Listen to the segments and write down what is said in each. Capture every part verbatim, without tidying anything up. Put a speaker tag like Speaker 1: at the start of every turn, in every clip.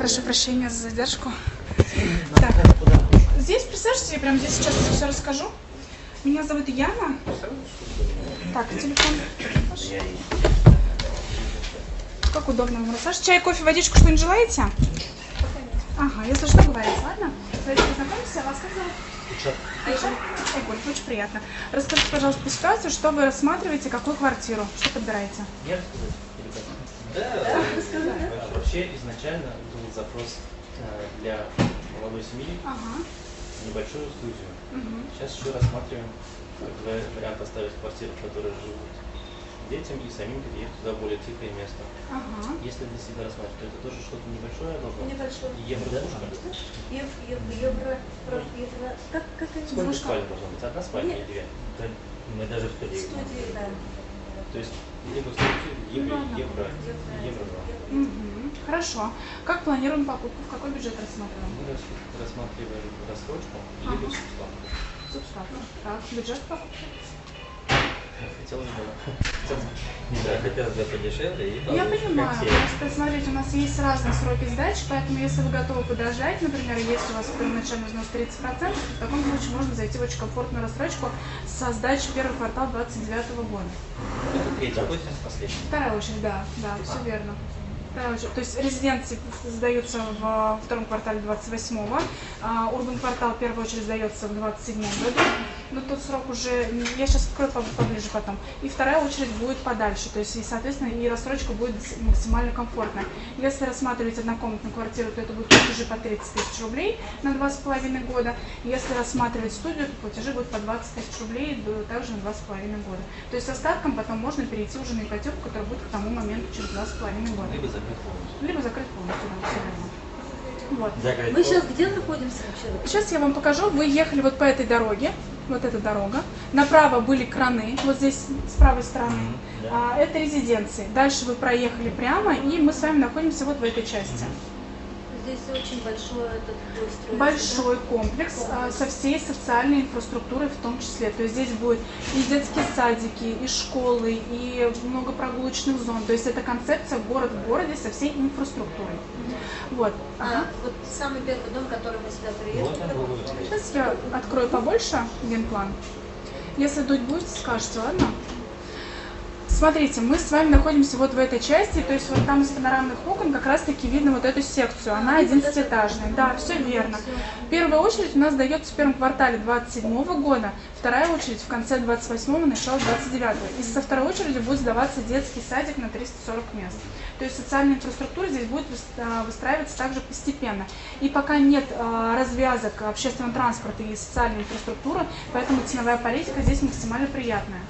Speaker 1: Прошу прощения за задержку. Так, здесь присаживайтесь, я прямо здесь сейчас все расскажу. Меня зовут Яна. Так, телефон. Как удобно вам рассаживать. Чай, кофе, водичку, что-нибудь желаете? Ага, если что, говорите, ладно? Давайте познакомимся. Вас как зовут? Айша? Айгуль, очень приятно. Расскажите, пожалуйста, по ситуации, что вы рассматриваете, какую квартиру, что подбираете?
Speaker 2: Я рассказать? Да, да. Вообще изначально был запрос для молодой семьи, ага. небольшую студию. Угу. Сейчас еще рассматриваем вариант оставить квартиру, в которой живут детям, и самим переехать туда в более тихое место. Ага. Если для себя рассматривать, то это тоже что-то небольшое должно быть? Небольшое. Евро-двушка?
Speaker 3: Евро, евро, евро, как, как это?
Speaker 2: Сколько спален должно быть? Одна спальня или две? Мы даже в студии.
Speaker 3: В студии, да.
Speaker 2: То есть либо студию, либо евро, евро два.
Speaker 1: Угу. Хорошо. Как планируем покупку? В какой бюджет рассматриваем?
Speaker 2: Мы рассматриваем рассрочку, ага. либо субставку.
Speaker 1: Субставку. Так, бюджет покупки?
Speaker 2: Хотелось бы, да, хотелось бы подешевле. И
Speaker 1: я понимаю, просто смотрите, у нас есть разные сроки сдачи, поэтому если вы готовы подождать, например, если у вас первоначальный взнос тридцать процентов, в таком случае можно зайти в очень комфортную рассрочку со сдачи первого квартала двадцать девятого года.
Speaker 2: Это третья очередь, последняя?
Speaker 1: Вторая очередь, да, да, а. все верно. То есть резиденции сдаются в втором квартале двадцать восьмого, а урбан квартал в первую очередь сдается в двадцать седьмом году, но тот срок уже, я сейчас открою поближе потом, и вторая очередь будет подальше, то есть и, соответственно, и рассрочка будет максимально комфортная. Если рассматривать однокомнатную квартиру, то это будет платежи по тридцать тысяч рублей на два с половиной года, если рассматривать студию, то платежи будут по двадцать тысяч рублей также на два с половиной года. То есть с остатком потом можно перейти уже на ипотеку, которая будет к тому моменту через два с половиной года.
Speaker 2: Либо закрыть полностью.
Speaker 1: Либо закрыть полностью, да, все верно. Вот.
Speaker 3: Мы сейчас где находимся вообще?
Speaker 1: Сейчас я вам покажу. Вы ехали вот по этой дороге, вот эта дорога. Направо были краны, вот здесь с правой стороны. Mm-hmm. yeah. а, это резиденции. Дальше вы проехали прямо, и мы с вами находимся вот в этой части.
Speaker 3: Mm-hmm. Здесь очень большой этот строится,
Speaker 1: большой
Speaker 3: да?
Speaker 1: комплекс, комплекс а, со всей социальной инфраструктурой в том числе. То есть здесь будет и детские садики, и школы, и много прогулочных зон. То есть это концепция город в городе со всей инфраструктурой. Mm-hmm. Вот.
Speaker 3: А, ага. Вот самый первый дом, который мы сюда приехали. Вот
Speaker 1: сейчас я открою побольше генплан. Если дуть будете, скажете, ладно? Смотрите, мы с вами находимся вот в этой части, то есть вот там из панорамных окон как раз таки видно вот эту секцию, она одиннадцатиэтажная. Да, все верно. Первая очередь у нас дается в первом квартале двадцать седьмого года, вторая очередь в конце двадцать восьмого, начало двадцать девятого. И со второй очереди будет сдаваться детский садик на триста сорок мест. То есть социальная инфраструктура здесь будет выстраиваться также постепенно. И пока нет развязок общественного транспорта и социальной инфраструктуры, поэтому ценовая политика здесь максимально приятная.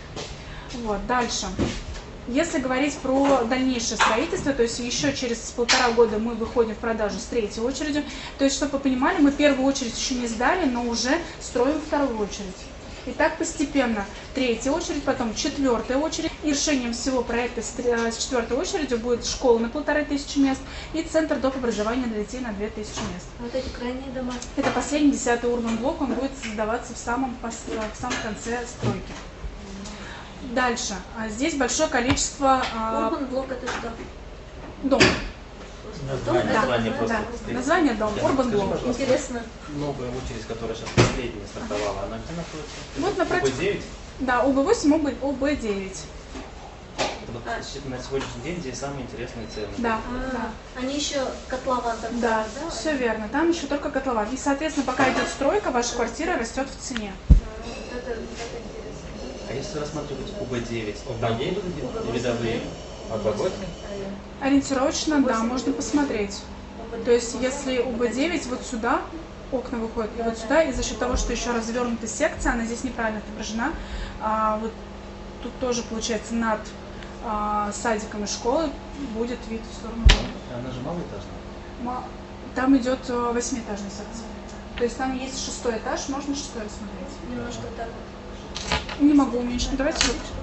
Speaker 1: Вот, дальше. Если говорить про дальнейшее строительство, то есть еще через полтора года мы выходим в продажу с третьей очередью. То есть, чтобы вы понимали, мы первую очередь еще не сдали, но уже строим вторую очередь. И так постепенно. Третья очередь, потом четвертая очередь. И решением всего проекта с четвертой очередью будет школа на полторы тысячи мест и центр доп. Образования для детей на две тысячи мест.
Speaker 3: Вот эти крайние дома?
Speaker 1: Это последний, десятый урбан блок, он будет создаваться в самом, в самом конце стройки. Дальше. Здесь большое количество...
Speaker 3: Урбан блок это что?
Speaker 1: Дом.
Speaker 2: Название,
Speaker 1: да,
Speaker 2: название
Speaker 1: да,
Speaker 2: просто.
Speaker 1: Да. Название дом. Урбан блок.
Speaker 3: Интересно.
Speaker 2: Новая очередь, которая сейчас последняя стартовала, она где находится?
Speaker 1: Вот напротив.
Speaker 2: О Б девять?
Speaker 1: Да, О Б восемь, О Б девять.
Speaker 2: Вот а. На сегодняшний день здесь самые интересные цены.
Speaker 1: Да.
Speaker 3: А,
Speaker 1: да.
Speaker 3: Они еще котлован там.
Speaker 1: Да,
Speaker 3: да,
Speaker 1: все верно. Там еще только котлован. И, соответственно, пока идет стройка, ваша квартира растет в цене.
Speaker 3: А, это, это интересно.
Speaker 2: А если рассматривать О Б девять, там будут видовые? О Б восемь?
Speaker 1: Ориентировочно, да, можно посмотреть. То есть, если О Б девять вот сюда, окна выходят, и вот сюда, и за счет того, что еще развернута секция, она здесь неправильно отображена, а, вот тут тоже, получается, над а, садиком и школой будет вид в сторону дома.
Speaker 2: Она же малоэтажная?
Speaker 1: Там идет восьмиэтажная секция. То есть там есть шестой этаж, можно шестой рассмотреть.
Speaker 3: Немножко так вот.
Speaker 1: Не могу уменьшить. Давайте.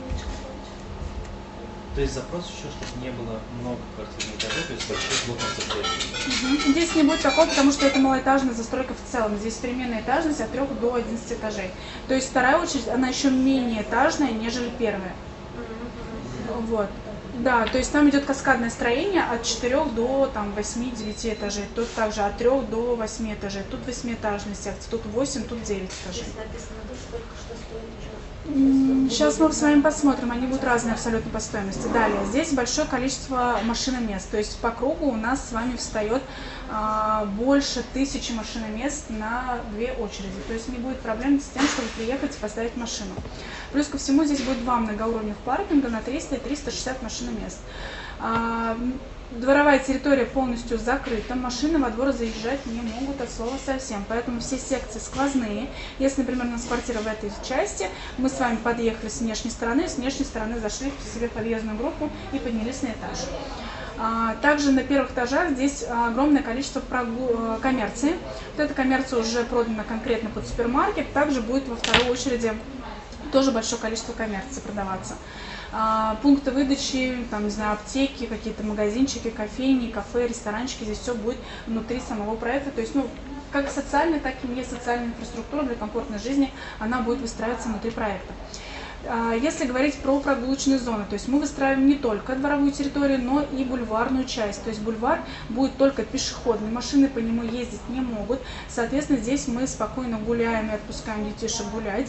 Speaker 2: То есть запрос еще, чтобы не было много квартир на этаже, то есть большой блок на
Speaker 1: угу. Здесь не будет такого, потому что это малоэтажная застройка в целом. Здесь переменная этажность от трёх до одиннадцати этажей. То есть вторая очередь, она еще менее этажная, нежели первая. Угу. Вот. Да, то есть там идет каскадное строение от четырёх до там, восьми-девяти этажей. Тут также от трёх до восьми этажей. Тут восьмиэтажные секции, тут восемь, тут девять этажей.
Speaker 3: Здесь написано, да, сколько, что стоит уже.
Speaker 1: Сейчас мы с вами посмотрим, они будут разные абсолютно по стоимости. Далее, здесь большое количество машиномест, то есть по кругу у нас с вами встает а, больше тысячи машиномест на две очереди. То есть не будет проблем с тем, чтобы приехать и поставить машину. Плюс ко всему здесь будет два многоуровневых паркинга на триста и триста шестьдесят машиномест. А, Дворовая территория полностью закрыта, машины во двор заезжать не могут от слова совсем, поэтому все секции сквозные. Если, например, у нас квартира в этой части, мы с вами подъехали с внешней стороны, с внешней стороны зашли в себе подъездную группу и поднялись на этаж. Также на первых этажах здесь огромное количество прогу... коммерции. Вот эта коммерция уже продана конкретно под супермаркет, также будет во второй очереди тоже большое количество коммерции продаваться. Пункты выдачи, там, не знаю, аптеки, какие-то магазинчики, кофейни, кафе, ресторанчики, здесь все будет внутри самого проекта. То есть, ну, как социальная, так и не социальная инфраструктура для комфортной жизни, она будет выстраиваться внутри проекта. Если говорить про прогулочные зоны, то есть мы выстраиваем не только дворовую территорию, но и бульварную часть. То есть бульвар будет только пешеходный, машины по нему ездить не могут. Соответственно, здесь мы спокойно гуляем и отпускаем детишек гулять.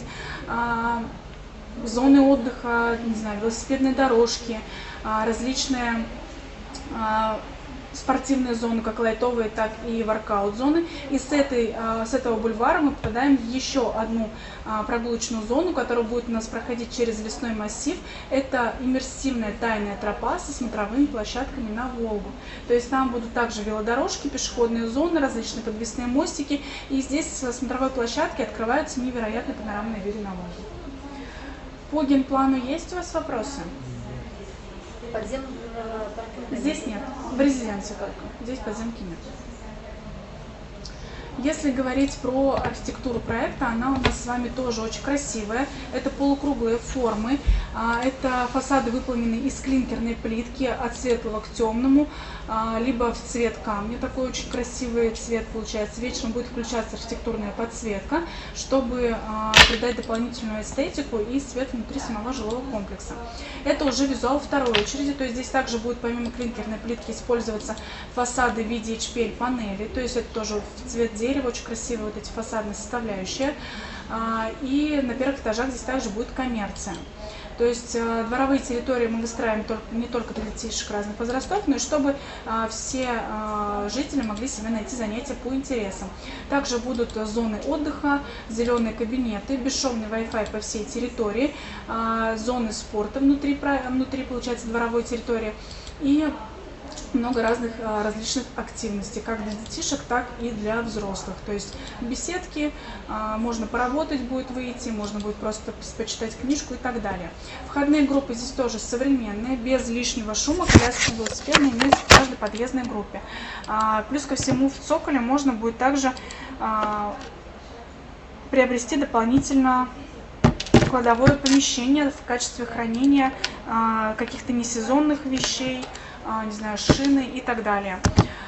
Speaker 1: Зоны отдыха, не знаю, велосипедные дорожки, различные спортивные зоны, как лайтовые, так и воркаут-зоны. И с, этой, с этого бульвара мы попадаем в еще одну прогулочную зону, которая будет у нас проходить через лесной массив. Это иммерсивная тайная тропа со смотровыми площадками на Волгу. То есть там будут также велодорожки, пешеходные зоны, различные подвесные мостики. И здесь со смотровой площадки открываются невероятно панорамные виды на Волгу. По генплану есть у вас вопросы?
Speaker 3: Подземного паркинга?
Speaker 1: Здесь нет, в резиденции только, здесь подземки нет. Если говорить про архитектуру проекта, она у нас с вами тоже очень красивая. Это полукруглые формы, это фасады выполнены из клинкерной плитки от светлого к темному, либо в цвет камня. Такой очень красивый цвет получается. Вечером будет включаться архитектурная подсветка, чтобы придать дополнительную эстетику и свет внутри самого жилого комплекса. Это уже визуал второй очереди, то есть здесь также будет помимо клинкерной плитки использоваться фасады в виде эйч пи эль-панели, то есть это тоже в цвет дерева, очень красивые вот эти фасадные составляющие. И на первых этажах здесь также будет коммерция. То есть дворовые территории мы выстраиваем только, не только для детишек разных возрастов, но и чтобы все жители могли себе найти занятия по интересам. Также будут зоны отдыха, зеленые кабинеты, бесшовный Wi-Fi по всей территории, зоны спорта внутри, внутри получается, дворовой территории и много разных а, различных активностей, как для детишек, так и для взрослых. То есть беседки, а, можно поработать будет выйти, можно будет просто почитать книжку и так далее. Входные группы здесь тоже современные, без лишнего шума, коляски велосипедные имеются в каждой подъездной группе. А, плюс ко всему в цоколе можно будет также а, приобрести дополнительно кладовое помещение в качестве хранения а, каких-то несезонных вещей, не знаю, шины и так далее.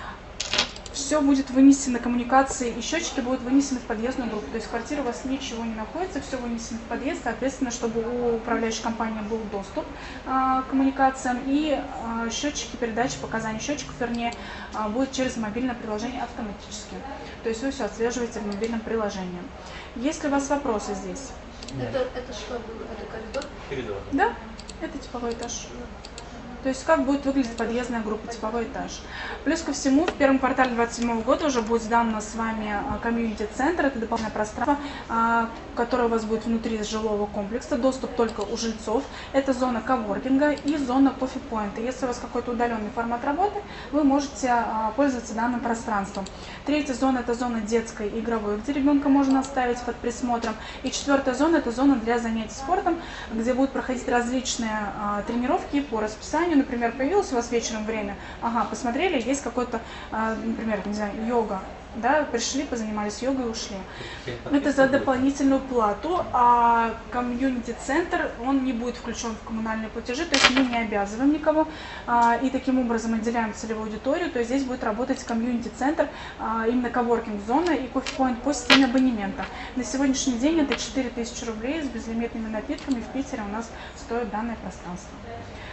Speaker 1: Все будет вынесено, коммуникации и счетчики будут вынесены в подъездную группу. То есть в квартире у вас ничего не находится, все вынесено в подъезд, соответственно, чтобы у управляющей компании был доступ а, к коммуникациям, и а, счетчики передачи показаний счетчиков, вернее, а, будет через мобильное приложение автоматически. То есть вы все отслеживаете в мобильном приложении. Есть ли у вас вопросы здесь?
Speaker 3: Это, это что было? Это коридор?
Speaker 2: Коридор.
Speaker 1: Да, это типовой этаж. То есть как будет выглядеть подъездная группа, типовой этаж. Плюс ко всему, в первом квартале две тысячи двадцать седьмого года уже будет сдан с вами комьюнити-центр, это дополнительное пространство, которое у вас будет внутри жилого комплекса, доступ только у жильцов. Это зона коворкинга и зона кофе-поинта. Если у вас какой-то удаленный формат работы, вы можете пользоваться данным пространством. Третья зона – это зона детской и игровой, где ребенка можно оставить под присмотром. И четвертая зона – это зона для занятий спортом, где будут проходить различные тренировки по расписанию. Например, появилось у вас вечером время, ага, посмотрели, есть какой-то, например, не знаю, йога, да, пришли, позанимались йогой и ушли. Это за дополнительную плату, а комьюнити-центр, он не будет включен в коммунальные платежи, то есть мы не обязываем никого, и таким образом отделяем целевую аудиторию, то есть здесь будет работать комьюнити-центр, именно коворкинг-зона и кофе-поинт по системе абонемента. На сегодняшний день это четыре тысячи рублей с безлимитными напитками в Питере у нас стоит данное пространство.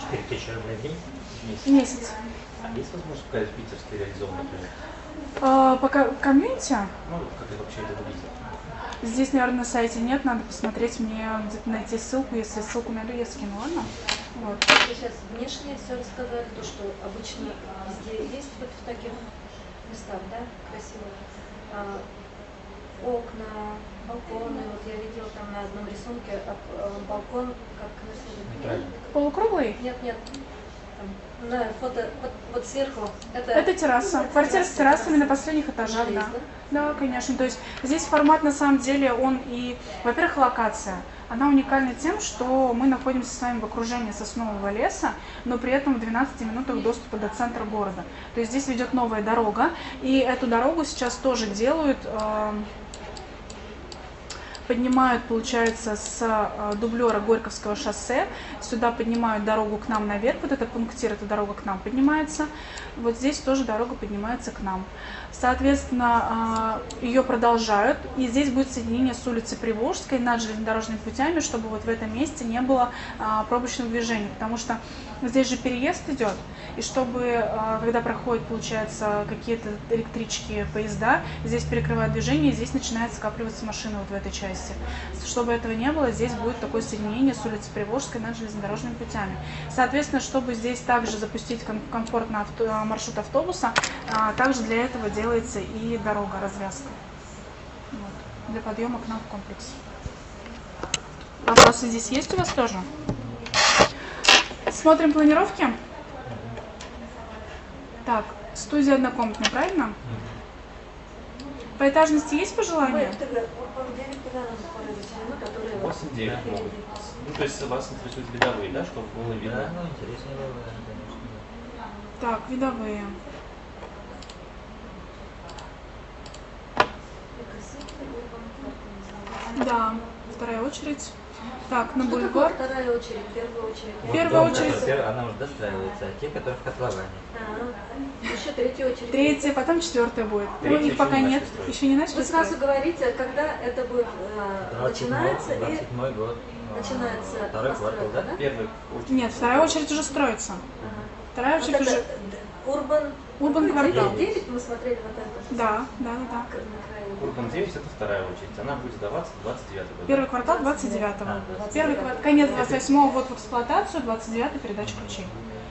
Speaker 4: четыре тысячи рублей в день?
Speaker 2: Месяц.
Speaker 1: Месяц.
Speaker 2: А есть возможность показать питерский реализованный проект?
Speaker 1: А, пока комьюнити?
Speaker 2: Ну, как это вообще это выглядит?
Speaker 1: Здесь, наверное, на сайте нет, надо посмотреть, мне где-то найти ссылку, если ссылку найду, я скину, ладно? Вот.
Speaker 3: Вы сейчас внешне все рассказали, то, что обычно везде есть вот в таких местах, да, красиво. А, окна, балконы, вот я видела там на одном рисунке а, а, балкон как
Speaker 4: Неправильно.
Speaker 1: Полукруглый?
Speaker 3: Нет, нет. Там, на фото, вот, вот сверху. Это,
Speaker 1: Это терраса. Квартира с террасами на последних этажах,
Speaker 3: Есть,
Speaker 1: да.
Speaker 3: да?
Speaker 1: Да, конечно. То есть здесь формат на самом деле, он и, во-первых, локация. Она уникальна тем, что мы находимся с вами в окружении соснового леса, но при этом в двенадцати минутах доступа до центра города. То есть здесь ведет новая дорога, и эту дорогу сейчас тоже делают, э, поднимают, получается, с э, дублера Горьковского шоссе, сюда поднимают дорогу к нам наверх, вот это пунктир, эта дорога к нам поднимается, вот здесь тоже дорога поднимается к нам. Соответственно, ее продолжают, и здесь будет соединение с улицей Приволжской над железнодорожными путями, чтобы вот в этом месте не было пробочного движения, потому что здесь же переезд идет, и чтобы, когда проходят, получается, какие-то электрички, поезда, здесь перекрывают движение, и здесь начинает скапливаться машина вот в этой части. Чтобы этого не было, здесь будет такое соединение с улицей Приволжской над железнодорожными путями. Соответственно, чтобы здесь также запустить комфортный авто, маршрут автобуса, также для этого делается и дорога, развязка. Вот, для подъема к нам в комплекс. Вопросы здесь есть у вас тоже? Смотрим планировки. Так, студия однокомнатная, правильно? По этажности есть пожелания?
Speaker 2: восемь-девять могут. Ну, то есть вас интересуют видовые, да, чтобы было видно?
Speaker 4: Да, ну интереснее было, конечно.
Speaker 1: Так, видовые. Да, вторая очередь. Так, на
Speaker 3: Что
Speaker 1: бульвар.
Speaker 3: такое вторая очередь, первая очередь?
Speaker 4: Вот
Speaker 1: Первая
Speaker 4: дом,
Speaker 1: очередь.
Speaker 4: который пер- она уже достраивается, а те, которые в котловане.
Speaker 3: А, еще третья очередь.
Speaker 1: Третья, потом четвертая будет. Ну,
Speaker 2: Третья
Speaker 1: их
Speaker 2: еще
Speaker 1: пока
Speaker 2: не
Speaker 1: нет,
Speaker 2: начали строить.
Speaker 1: еще не начали
Speaker 3: Вы сразу
Speaker 1: строить.
Speaker 3: говорите, когда это будет э, начинается и
Speaker 4: двадцать седьмой год. а,
Speaker 3: начинается
Speaker 4: Второй квартал,
Speaker 3: постройка,
Speaker 4: да?
Speaker 2: Первый очередь.
Speaker 1: Нет, вторая очередь уже строится.
Speaker 3: Ага.
Speaker 1: Вторая
Speaker 3: Вот
Speaker 1: очередь
Speaker 3: это
Speaker 1: уже...
Speaker 3: д- Урбан...
Speaker 1: Урбан
Speaker 3: какой?
Speaker 1: квартал.
Speaker 3: девять мы смотрели вот это.
Speaker 1: Да, да, да, да.
Speaker 3: На краю.
Speaker 2: Урбан девять это вторая очередь. Она будет сдаваться двадцать девятого года.
Speaker 1: Первый квартал двадцать девятого.
Speaker 4: А, двадцать
Speaker 1: Первый
Speaker 3: девятого.
Speaker 1: квартал, конец двадцать восьмого, ввод в эксплуатацию, двадцать девятый передача ключей.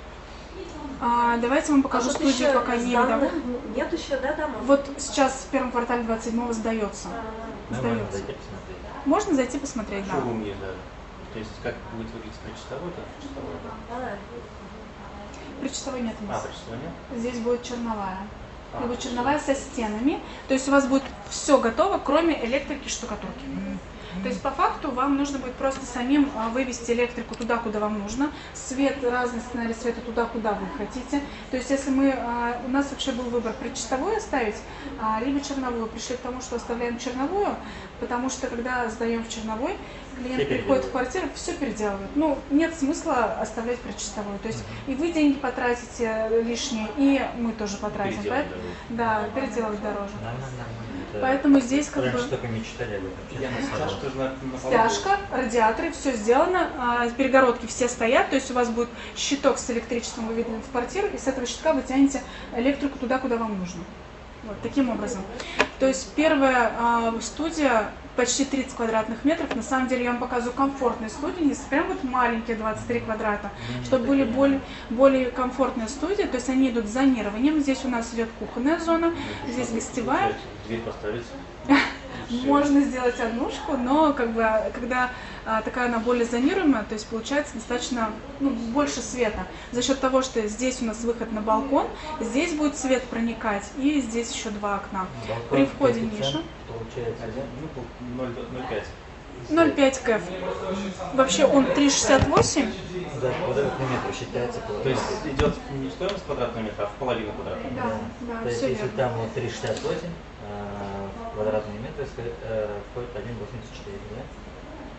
Speaker 1: А, давайте вам
Speaker 3: А
Speaker 1: покажу
Speaker 3: вот
Speaker 1: студию,
Speaker 3: еще
Speaker 1: пока не
Speaker 3: сданных
Speaker 1: видно.
Speaker 3: нет еще, да, домов?
Speaker 1: Вот сейчас в первом квартале двадцать седьмого сдается.
Speaker 3: А,
Speaker 4: Мы можем
Speaker 1: Сдается.
Speaker 4: зайти посмотреть.
Speaker 1: Можно зайти посмотреть, да.
Speaker 2: Шоурум есть, да. То есть как будет выглядеть причастовой, то причастовой.
Speaker 3: а,
Speaker 1: Причастовой нет у
Speaker 2: А,
Speaker 1: нас.
Speaker 2: причастовой нет?
Speaker 1: Здесь будет черновая.
Speaker 2: А,
Speaker 1: И будет черновая со стенами. То есть у вас будет все готово, кроме электрики и штукатурки. То есть по факту вам нужно будет просто самим а, вывести электрику туда, куда вам нужно, свет, разный сценарий света туда, куда вы хотите. То есть если мы, а, у нас вообще был выбор причастовую оставить, а, либо черновую. Пришли к тому, что оставляем черновую, потому что когда сдаем в черновой, клиент
Speaker 4: Все
Speaker 1: приходит в
Speaker 4: переделывают.
Speaker 1: квартиру, все переделывает. Ну, нет смысла оставлять причастовую. То есть и вы деньги потратите лишние, и мы тоже потратим.
Speaker 2: Переделать
Speaker 1: Поэт-
Speaker 2: дорогу.
Speaker 1: Да, переделать дороже.
Speaker 4: Нормально, нормально. Это
Speaker 1: Поэтому здесь как
Speaker 4: раньше
Speaker 1: бы...
Speaker 4: только мечтали об этом.
Speaker 2: Я
Speaker 4: честно
Speaker 2: на
Speaker 4: сказать.
Speaker 2: стяжку тоже на, на полу.
Speaker 1: Стяжка, радиаторы, все сделано, а, перегородки все стоят, то есть у вас будет щиток с электричеством выведен в квартиру, и с этого щитка вы тянете электрику туда, куда вам нужно. Вот таким образом. То есть первая а, студия почти тридцать квадратных метров. На самом деле я вам показываю комфортные студии, не прям вот маленькие двадцать три квадрата, чтобы были более, более комфортные студии. То есть они идут с зонированием. Здесь у нас идет кухонная зона, здесь гостевая.
Speaker 2: Дверь поставить.
Speaker 1: Можно сделать однушку, но как бы, когда а, такая она более зонируемая, то есть получается достаточно ну, больше света. За счет того, что здесь у нас выход на балкон, здесь будет свет проникать, и здесь еще два окна.
Speaker 4: Балкон
Speaker 1: При входе
Speaker 4: коэффициент
Speaker 1: ниша.
Speaker 4: Получается,
Speaker 2: Один, ну, ноль целых пять.
Speaker 1: ноль целых пять кэф. Вообще он три шестьдесят восемь.
Speaker 4: да, квадратный метр считается.
Speaker 2: То есть идет не стоимость квадратного метра, а в половину квадратного метра.
Speaker 1: Да, да,
Speaker 4: То есть
Speaker 1: все
Speaker 4: если
Speaker 1: верно.
Speaker 4: там вот три шестьдесят восемь а, квадратные метры, ска- э, входит один восемьдесят четыре, да?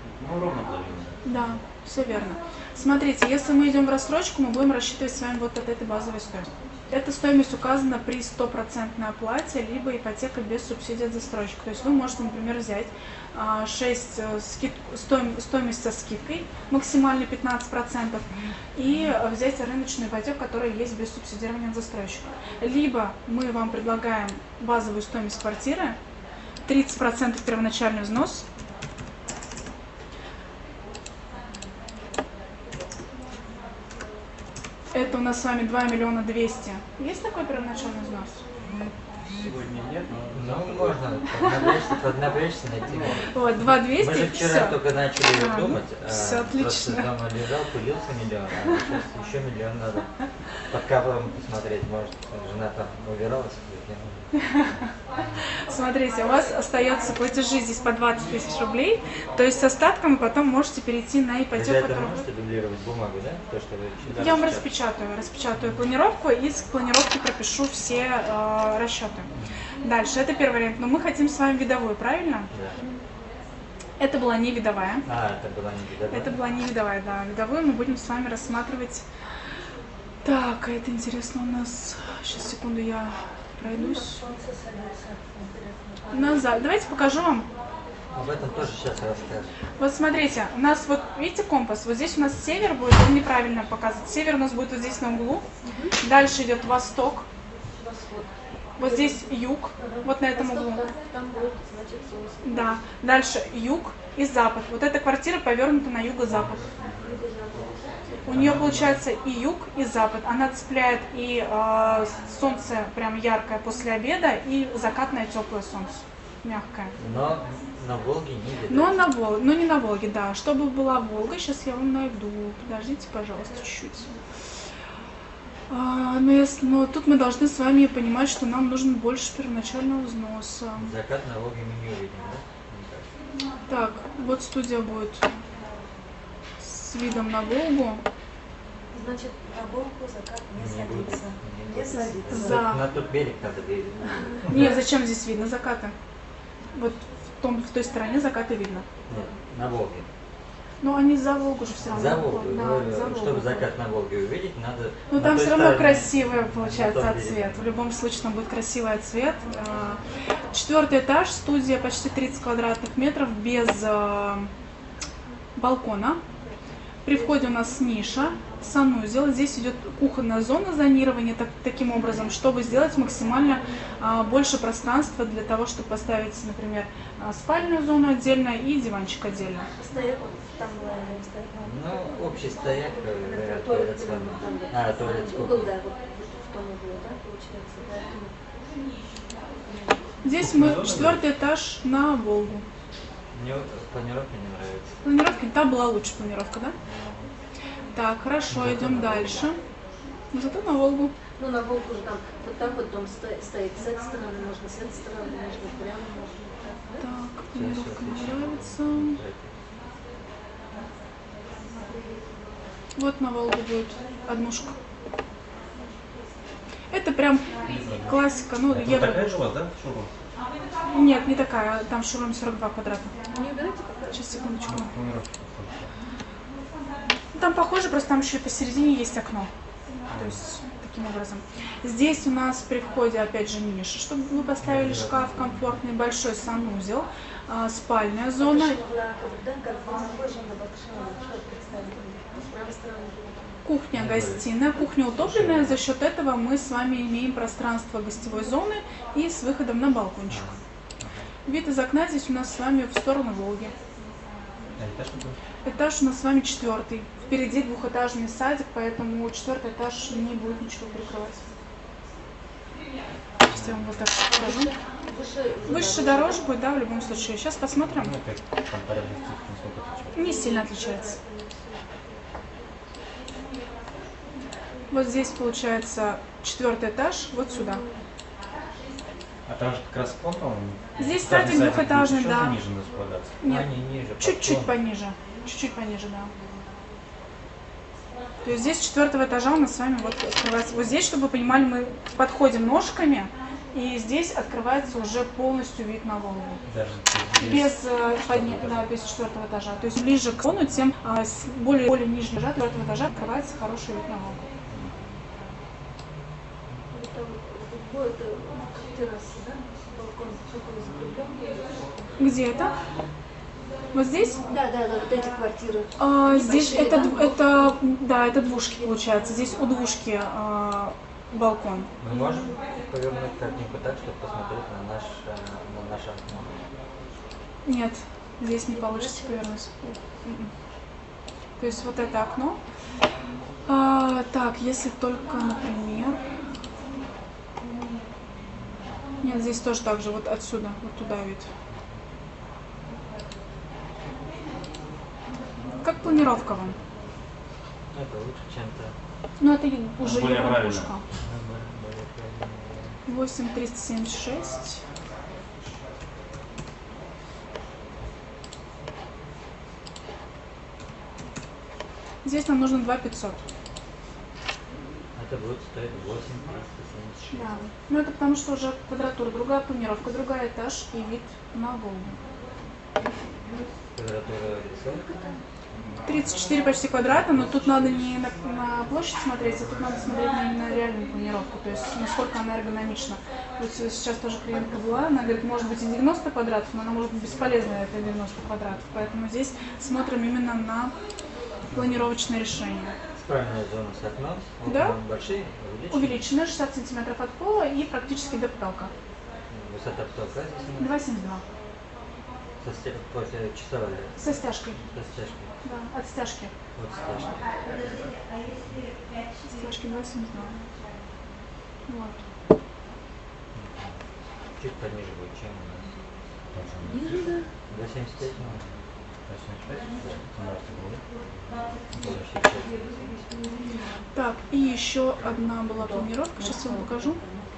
Speaker 2: Ну, ровно половина.
Speaker 1: Да, все верно. Смотрите, если мы идем в рассрочку, мы будем рассчитывать с вами вот от этой базовой стоимости. Эта стоимость указана при стопроцентной оплате, либо ипотека без субсидий от застройщика. То есть вы можете, например, взять шесть скид... стоимость со скидкой, максимально пятнадцать процентов, и взять рыночную ипотеку, которая есть без субсидирования от застройщика. Либо мы вам предлагаем базовую стоимость квартиры, тридцать процентов первоначальный взнос, это у нас с вами два миллиона двести. Есть такой первоначальный взнос?
Speaker 2: Сегодня нет, но...
Speaker 4: Ну, можно поднапрячься, поднапрячься, найти.
Speaker 1: Вот, два двести.
Speaker 4: Мы же вчера
Speaker 1: Всё.
Speaker 4: только начали
Speaker 1: А,
Speaker 4: думать.
Speaker 1: ну,
Speaker 4: а,
Speaker 1: всё отлично.
Speaker 4: Просто дома лежал, пылился миллион, а сейчас еще миллион надо под каплом посмотреть. Может, жена там убиралась?
Speaker 1: Смотрите, у вас остается платежи здесь по двадцать тысяч рублей, то есть с остатком вы потом можете перейти на
Speaker 4: Вы
Speaker 1: ипотеку.
Speaker 4: для этого
Speaker 1: которую-
Speaker 4: можете дублировать бумагу, да? То, что вы считали
Speaker 1: Я вам
Speaker 4: сейчас?
Speaker 1: распечатаю, распечатаю планировку и с планировки пропишу все э, расчеты. Дальше, это первый вариант, но мы хотим с вами видовую, правильно?
Speaker 4: Да.
Speaker 1: Это была не видовая.
Speaker 4: А, это была не видовая?
Speaker 1: Это была не видовая, да. Видовую мы будем с вами рассматривать. Так, а это интересно у нас. Сейчас, секунду, я пройдусь.
Speaker 3: Солнце садится. Интересно.
Speaker 1: Назад. Давайте покажу вам.
Speaker 4: Об этом тоже сейчас расскажешь.
Speaker 1: Вот смотрите, у нас вот, видите компас? Вот здесь у нас север будет, он неправильно показывает. Север у нас будет вот здесь на углу. Дальше идет восток.
Speaker 3: Восход.
Speaker 1: Вот здесь юг, вот на этом
Speaker 3: Восток,
Speaker 1: углу.
Speaker 3: Там, там будет, значит, солнце.
Speaker 1: Да. Дальше юг и запад. Вот эта квартира повернута на юго-запад. У нее получается и юг, и запад. Она цепляет и э, солнце прям яркое после обеда, и закатное теплое солнце, мягкое.
Speaker 4: Но на Волге не видно.
Speaker 1: Но на Волге, но не на Волге, да. Чтобы была Волга, сейчас я вам найду. Подождите, пожалуйста, чуть-чуть. А, но, если, но тут мы должны с вами понимать, что нам нужен больше первоначального взноса.
Speaker 4: Закат на Волге мы не увидим, да? Мне кажется.
Speaker 1: Так, вот студия будет с видом на Волгу.
Speaker 3: Значит, на Волгу закат не
Speaker 4: Не будет.
Speaker 3: садится.
Speaker 4: Не
Speaker 3: Не
Speaker 4: будет.
Speaker 3: садится.
Speaker 1: За.
Speaker 4: Вот на тот берег надо видеть.
Speaker 1: Нет, зачем здесь видно закаты? Вот в, том, в той стороне закаты видно.
Speaker 4: Нет, на Волге.
Speaker 1: Но они за Волгу же все равно.
Speaker 4: За Волгу.
Speaker 1: Да,
Speaker 4: Говорю,
Speaker 1: за Волгу.
Speaker 4: чтобы закат на Волге увидеть, надо...
Speaker 1: Ну
Speaker 4: на
Speaker 1: там
Speaker 4: той
Speaker 1: все равно
Speaker 4: стороне,
Speaker 1: красивый
Speaker 4: на
Speaker 1: получается
Speaker 4: том берегу.
Speaker 1: цвет. В любом случае там будет красивый цвет. Четвертый этаж, студия почти тридцать квадратных метров без э, балкона. При входе у нас ниша, санузел. Здесь идет кухонная зона зонирования так, таким образом, чтобы сделать максимально а, больше пространства для того, чтобы поставить, например, а, спальную зону отдельно и диванчик отдельно.
Speaker 3: Стояк вот там была, не стояк.
Speaker 4: Ну, общий стояк, э, наверное,
Speaker 3: Туалет,
Speaker 4: туалет с ванной.
Speaker 3: там, да.
Speaker 4: А, туалет с
Speaker 3: Угол,
Speaker 4: кухней.
Speaker 3: да, вот в том углу, да, получается, поэтому.
Speaker 1: Здесь мы четвертый этаж на Волгу.
Speaker 4: Мне вот планировка не нравится.
Speaker 1: Планировка, там была лучше планировка, да? Так, хорошо,
Speaker 4: Зато
Speaker 1: идем
Speaker 4: на
Speaker 1: дальше. Ну, зато на Волгу.
Speaker 3: Ну, на Волгу же там вот так вот дом сто- стоит с этой стороны, можно с этой стороны, можно прямо, можно так, да?
Speaker 1: Так,
Speaker 4: Всё,
Speaker 1: планировка
Speaker 4: всё,
Speaker 1: не
Speaker 4: всё.
Speaker 1: нравится. Вот на Волгу будет однушка. Это прям классика. Ну,
Speaker 2: Это
Speaker 1: евро...
Speaker 2: такая же у вас, да, шуба?
Speaker 1: Нет, не такая. Там шурум сорок два квадрата.
Speaker 3: Не убирайте пока.
Speaker 1: Сейчас, секундочку.
Speaker 2: Планировка.
Speaker 1: Ну, там похоже, просто там еще и посередине есть окно. То есть, таким образом. Здесь у нас при входе, опять же, ниша, чтобы вы поставили шкаф комфортный, большой санузел, а, спальная зона. Кухня, гостиная. Кухня утопленная, за счет этого мы с вами имеем пространство гостевой зоны и с выходом на балкончик. Вид из окна здесь у нас с вами в сторону Волги.
Speaker 2: А этаж какой?
Speaker 1: Этаж у нас с вами четвертый. Впереди двухэтажный садик, поэтому четвертый этаж не будет ничего прикрывать. Сейчас я вам вот так покажу. Выше дороже будет, да, в любом случае. Сейчас посмотрим.
Speaker 2: Ну, опять там порядок цифр, насколько отличается.
Speaker 1: Не сильно отличается. Вот здесь получается четвертый этаж, вот сюда.
Speaker 2: А там же как раз фон, по-моему.
Speaker 1: Здесь
Speaker 2: этажный
Speaker 1: садик двухэтажный,
Speaker 2: еще
Speaker 1: да.
Speaker 2: ниже располагаться.
Speaker 1: Нет,
Speaker 4: Они ниже.
Speaker 1: чуть-чуть
Speaker 4: подклон.
Speaker 1: пониже. Чуть-чуть пониже, да. То есть здесь с четвертого этажа у нас с вами вот открывается. Вот здесь, чтобы вы понимали, мы подходим ножками И здесь открывается уже полностью вид на Волгу.
Speaker 2: Даже
Speaker 1: без э, подня... да, без четвертого этажа. То есть ближе к фону, тем а, с более, более нижнего этажа, четвертого этажа открывается хороший вид на Волгу.
Speaker 3: Это будет терраса, да? Балкон такой закругленный.
Speaker 1: Где это? Вот здесь?
Speaker 3: Да, да, да, вот эти квартиры.
Speaker 1: А, здесь это,
Speaker 3: да?
Speaker 1: это, да, это двушки получается. Здесь у двушки а, балкон.
Speaker 4: Мы можем повернуть картинку так, чтобы посмотреть на наш, э, на наше окно?
Speaker 1: Нет, здесь не получится повернуть. М-м. То есть вот это окно. А, так, если только, например... Нет, здесь тоже так же, вот отсюда, вот туда вид. Как планировка вам?
Speaker 4: Это лучше, чем-то
Speaker 1: Ну, это уже
Speaker 2: Более
Speaker 1: европушка.
Speaker 2: правильно.
Speaker 4: более правильно.
Speaker 1: восемь триста семьдесят шесть. Здесь нам нужно два пятьсот.
Speaker 4: Это будет стоить восемь триста семьдесят шесть.
Speaker 1: Да. Ну, это потому что уже квадратура, другая планировка, другой этаж и вид на Волгу.
Speaker 4: Квадратура рисовка.
Speaker 1: тридцать четыре почти квадрата, но тут надо не на, на площадь смотреть, а тут надо смотреть на, на реальную планировку, то есть насколько она эргономична. Вот сейчас тоже клиентка была, она говорит, может быть и девяносто квадратов, но она может быть бесполезна, это девяносто квадратов. Поэтому здесь смотрим именно на планировочное решение.
Speaker 4: Спальная зона с окном.
Speaker 1: Да.
Speaker 4: Окна большие, увеличены.
Speaker 1: Увеличено шестьдесят сантиметров от пола и практически до потолка.
Speaker 4: Высота потолка здесь у нас
Speaker 1: два семьдесят два.
Speaker 4: со стя- после часовая.
Speaker 1: Со стяжкой.
Speaker 4: Со стяжкой.
Speaker 1: Да, от стяжки.
Speaker 4: Вот стяжка.
Speaker 1: Стяжки два семьдесят два. Вот.
Speaker 4: Чуть пониже будет, чем у нас.
Speaker 3: Ниже, да.
Speaker 4: два семьдесят пять.
Speaker 1: Так, и еще одна была планировка, сейчас я вам покажу.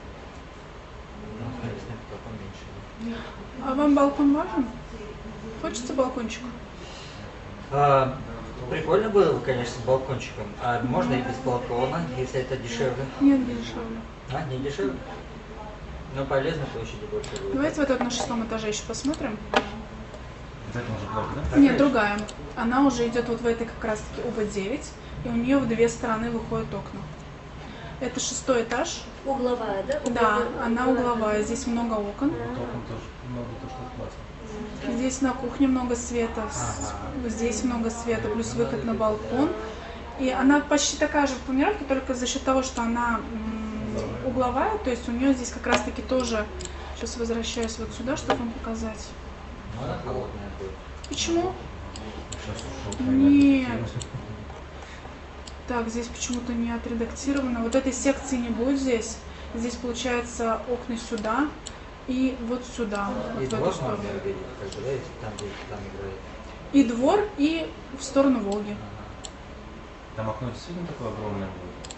Speaker 1: А вам балкон важен? Хочется балкончик?
Speaker 4: А, прикольно было бы, конечно, с балкончиком. А можно и без балкона, если это дешевле.
Speaker 1: Нет, не дешевле.
Speaker 4: А, не дешевле? Но полезно, площади больше будет.
Speaker 1: Давайте вот это на шестом этаже еще посмотрим.
Speaker 2: Это уже плохо, да?
Speaker 1: Нет, другая. Она уже идет вот в этой как раз таки У В девять, и у нее в две стороны выходят окна. Это шестой этаж.
Speaker 3: Угловая, да?
Speaker 1: Да,
Speaker 3: Угловая.
Speaker 1: она угловая. Здесь много окон.
Speaker 2: Вот окон тоже много, то что классно.
Speaker 1: Здесь на кухне много света, с- здесь много света, плюс выход на балкон. И она почти такая же в планировке, только за счет того, что она м, угловая, то есть у нее здесь как раз таки тоже... Сейчас возвращаюсь вот сюда, чтобы вам показать.
Speaker 4: Но она холодная будет.
Speaker 1: Почему?
Speaker 2: Сейчас
Speaker 1: Нет. Так, здесь почему-то не отредактировано. Вот этой секции не будет здесь. Здесь получается окна сюда и вот сюда, вот
Speaker 4: И
Speaker 1: в эту
Speaker 4: двор
Speaker 1: сторону.
Speaker 4: можно увидеть, как бы, да, если там, где там играет.
Speaker 1: И двор, и в сторону Волги.
Speaker 2: Там окно действительно такое огромное будет,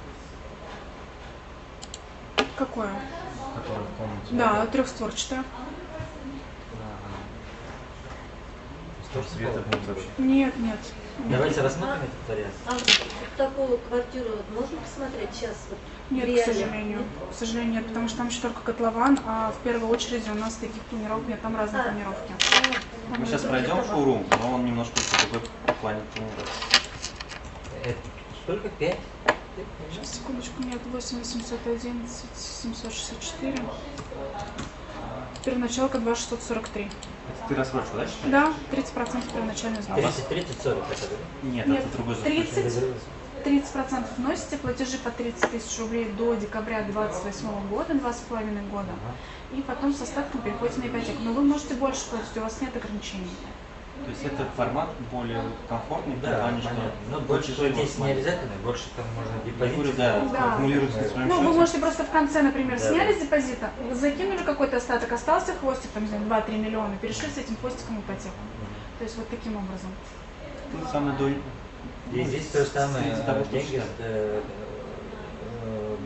Speaker 1: Какое?
Speaker 2: которое в комнате.
Speaker 1: Да, трехстворчатое.
Speaker 4: Ага.
Speaker 2: Что света будет вообще?
Speaker 1: Нет, нет.
Speaker 4: Давайте рассмотрим этот вариант.
Speaker 3: А вот такую квартиру вот можно посмотреть сейчас? Вот,
Speaker 1: Нет, к
Speaker 3: реально?
Speaker 1: сожалению. К сожалению, нет, потому что там еще только котлован, а в первую очередь у нас таких планировок нет, там разные
Speaker 3: А.
Speaker 1: планировки.
Speaker 2: Мы сейчас пройдем шоурум, но он немножко в другой плане планировки.
Speaker 4: Это сколько? Пять?
Speaker 1: Сейчас, секундочку, нет, восемь восемьсот одиннадцать семьсот шестьдесят четыре. Первоначалка два шестьсот сорок три.
Speaker 2: Это ты рассрочку, да, считаешь?
Speaker 1: Да, тридцать процентов первоначальный взнос.
Speaker 4: тридцать, тридцать, сорок это, да?
Speaker 2: Нет,
Speaker 1: Нет,
Speaker 2: это другой
Speaker 1: тридцать. тридцать процентов вносите, платежи по тридцать тысяч рублей до декабря двадцать восьмого года, два с половиной года. И потом с остатком переходите на ипотеку. Но вы можете больше платить, у вас нет ограничений.
Speaker 2: То есть этот формат более комфортный в том
Speaker 4: Да,
Speaker 2: плане, что
Speaker 4: понятно. Но больше
Speaker 2: платежи
Speaker 4: платить не
Speaker 2: маленькие.
Speaker 4: обязательно, больше там можно
Speaker 2: Я
Speaker 4: депозит.
Speaker 2: говорю, да,
Speaker 1: Да.
Speaker 2: аккумулируется на своем
Speaker 1: Ну, вы
Speaker 2: счете.
Speaker 1: можете просто в конце, например,
Speaker 4: Да,
Speaker 1: сняли
Speaker 4: да.
Speaker 1: с депозита, закинули какой-то остаток, остался хвостик, там, не знаю, два-три миллиона, перешли с этим хвостиком в ипотеку. То есть вот таким образом.
Speaker 2: Тут самое до...
Speaker 4: И здесь то же самое,
Speaker 2: из того,
Speaker 4: э,
Speaker 2: что
Speaker 4: деньги
Speaker 2: считать.
Speaker 4: э, э,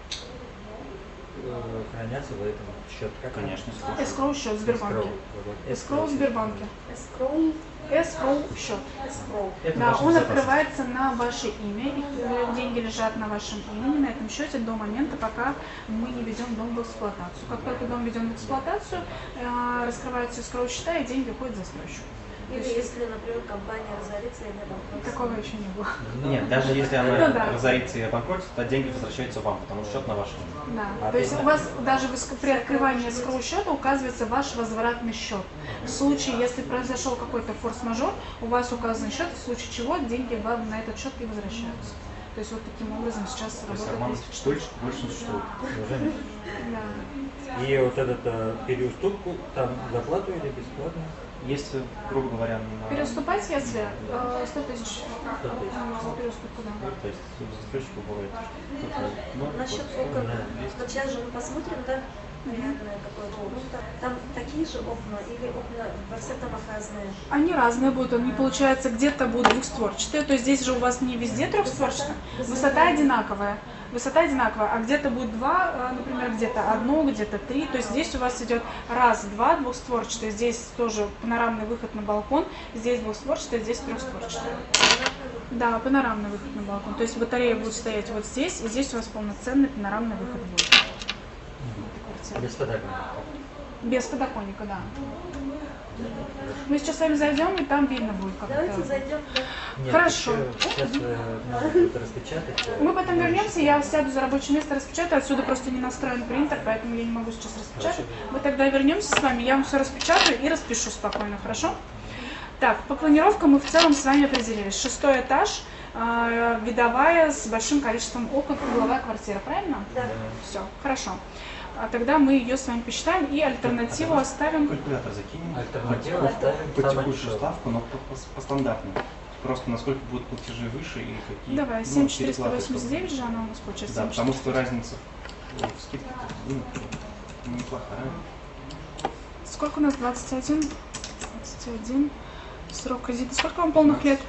Speaker 4: э, хранятся в этом счет. Как
Speaker 2: Конечно,
Speaker 4: он?
Speaker 2: слушай.
Speaker 1: Эскроу счет в Сбербанке. Эскроу в Сбербанке.
Speaker 3: Эскроу.
Speaker 1: Эскроу счет.
Speaker 3: Эскроу.
Speaker 2: Это
Speaker 1: Да,
Speaker 2: ваша
Speaker 1: он
Speaker 2: безопасность.
Speaker 1: открывается на ваше имя, и э, деньги деньги лежат на вашем имени, на этом счете до момента, пока мы не ведем дом в эксплуатацию. Как только дом введен в эксплуатацию, э, раскрываются escrow счета и деньги уходят застройщику.
Speaker 3: Или если, например, компания разорится или обанкротится.
Speaker 1: Такого еще не было.
Speaker 2: Нет, даже если она
Speaker 1: Ну да.
Speaker 2: разорится и обанкротится, то деньги возвращаются вам, потому что счет на вашем.
Speaker 1: Да.
Speaker 2: А
Speaker 1: То есть
Speaker 2: ты-
Speaker 1: у вас даже в- при открывании escrow счета указывается ваш возвратный счет. В случае, если произошел какой-то форс-мажор, у вас указан счет, в случае чего деньги вам на этот счет и возвращаются. То есть вот таким образом сейчас
Speaker 2: То есть
Speaker 1: работает.
Speaker 2: обмануть
Speaker 1: весь-
Speaker 2: больше, больше не существует.
Speaker 4: Уже нет.
Speaker 1: Да.
Speaker 4: И вот этот э, переуступку, там заплату или бесплатно?
Speaker 2: Если, грубо говоря, на...
Speaker 1: Переуступать, если э, сто тысяч
Speaker 4: сто тысяч.
Speaker 1: э, переуступку, да.
Speaker 2: То есть у застройщика бывает что-то, ну,
Speaker 3: Насчет
Speaker 2: вот,
Speaker 3: окон,
Speaker 2: да, есть.
Speaker 3: вот сейчас же мы посмотрим, да, наверное, какой дом. Ну, там, там такие же окна или окна во всех домах разные?
Speaker 1: Они разные будут, они, получается, где-то будут двухстворчатые, то есть здесь же у вас не везде трехстворчатые, высота одинаковая, высота одинаковая, а где-то будет два, э, например, где-то одно, где-то три, то есть здесь у вас идет раз, два двухстворчатые, здесь тоже панорамный выход на балкон, здесь двухстворчатые, здесь трехстворчатые. Да, панорамный выход на балкон, то есть батарея будет стоять вот здесь, и здесь у вас полноценный панорамный выход будет.
Speaker 4: Без подогнания.
Speaker 1: Без подоконника, да. Мы сейчас с вами зайдем, и там видно будет, как
Speaker 3: Давайте
Speaker 1: это.
Speaker 3: зайдем. Да.
Speaker 4: Нет,
Speaker 1: Хорошо.
Speaker 4: еще Сейчас э, надо будет распечатать. э,
Speaker 1: Мы потом
Speaker 4: ну,
Speaker 1: вернемся, я сяду за рабочее место, распечатаю. Отсюда просто не настроен принтер, поэтому я не могу сейчас распечатать. Мы тогда вернемся с вами, я вам все распечатаю и распишу спокойно, хорошо? Так, по планировкам мы в целом с вами определились. Шестой этаж, э, видовая, с большим количеством окон, угловая квартира, правильно?
Speaker 3: Да.
Speaker 1: Все, хорошо. А тогда мы ее с вами посчитаем и альтернативу оставим.
Speaker 2: Калькулятор закинем.
Speaker 4: Альтернативу
Speaker 2: По-
Speaker 4: оставим
Speaker 2: по
Speaker 4: самое
Speaker 2: текущую
Speaker 4: дешевое.
Speaker 2: ставку, но по, по, по стандартному. Просто насколько будут платежи выше и какие.
Speaker 1: Давай,
Speaker 2: ну,
Speaker 1: семь четыреста
Speaker 2: переплаты,
Speaker 1: восемьдесят девять
Speaker 2: чтобы-
Speaker 1: же она у нас получается.
Speaker 2: Да,
Speaker 1: семь
Speaker 2: потому
Speaker 1: четыреста.
Speaker 2: что разница в в скидке ну, неплохая.
Speaker 1: Сколько у нас? двадцать один? двадцать один. Срок кредита. Сколько вам полных лет?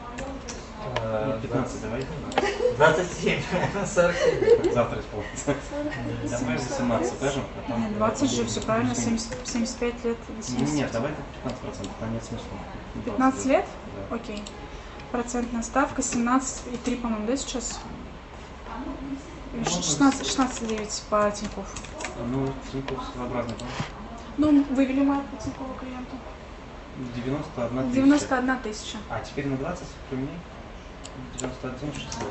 Speaker 4: Э,
Speaker 2: Ну, пятнадцать давай.
Speaker 4: двадцать семь, сорок семь.
Speaker 2: Завтра исполнится. Давай восемнадцать скажем, а там...
Speaker 1: Нет, двадцать же, все правильно, семьдесят, семьдесят пять лет.
Speaker 2: Нет, нет, давай пятнадцать процентов, там нет смысла.
Speaker 1: пятнадцать лет?
Speaker 2: Да.
Speaker 1: Окей. Процентная ставка семнадцать и три, по-моему, да, сейчас? Или шестнадцать, шестнадцать девять по Тинькофф.
Speaker 2: Ну, Тинькофф своеобразный, да?
Speaker 1: Ну, вывели мы по Тинькову клиенту.
Speaker 2: девяносто одна тысяча.
Speaker 1: девяносто одна тысяча.
Speaker 2: А теперь на двадцать поменяй. девяносто один шестьсот.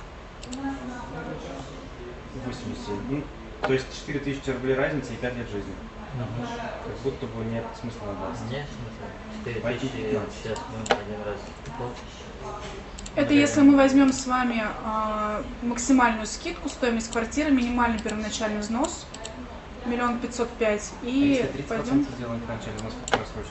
Speaker 2: восемьдесят. Ну, то есть четыре тысячи рублей разница и пять лет жизни. Как будто бы нет смысла на двадцать.
Speaker 4: Нет смысла. четыре
Speaker 2: Пойти
Speaker 4: тысячи
Speaker 2: пятнадцать.
Speaker 4: сейчас мы один раз.
Speaker 1: Это если мы возьмем с вами а, максимальную скидку, стоимость квартиры, минимальный первоначальный взнос, миллион пятьсот пять,
Speaker 2: А
Speaker 1: и
Speaker 2: если тридцать
Speaker 1: пойдем.
Speaker 2: процентов сделаем в начале, у нас какая рассрочка?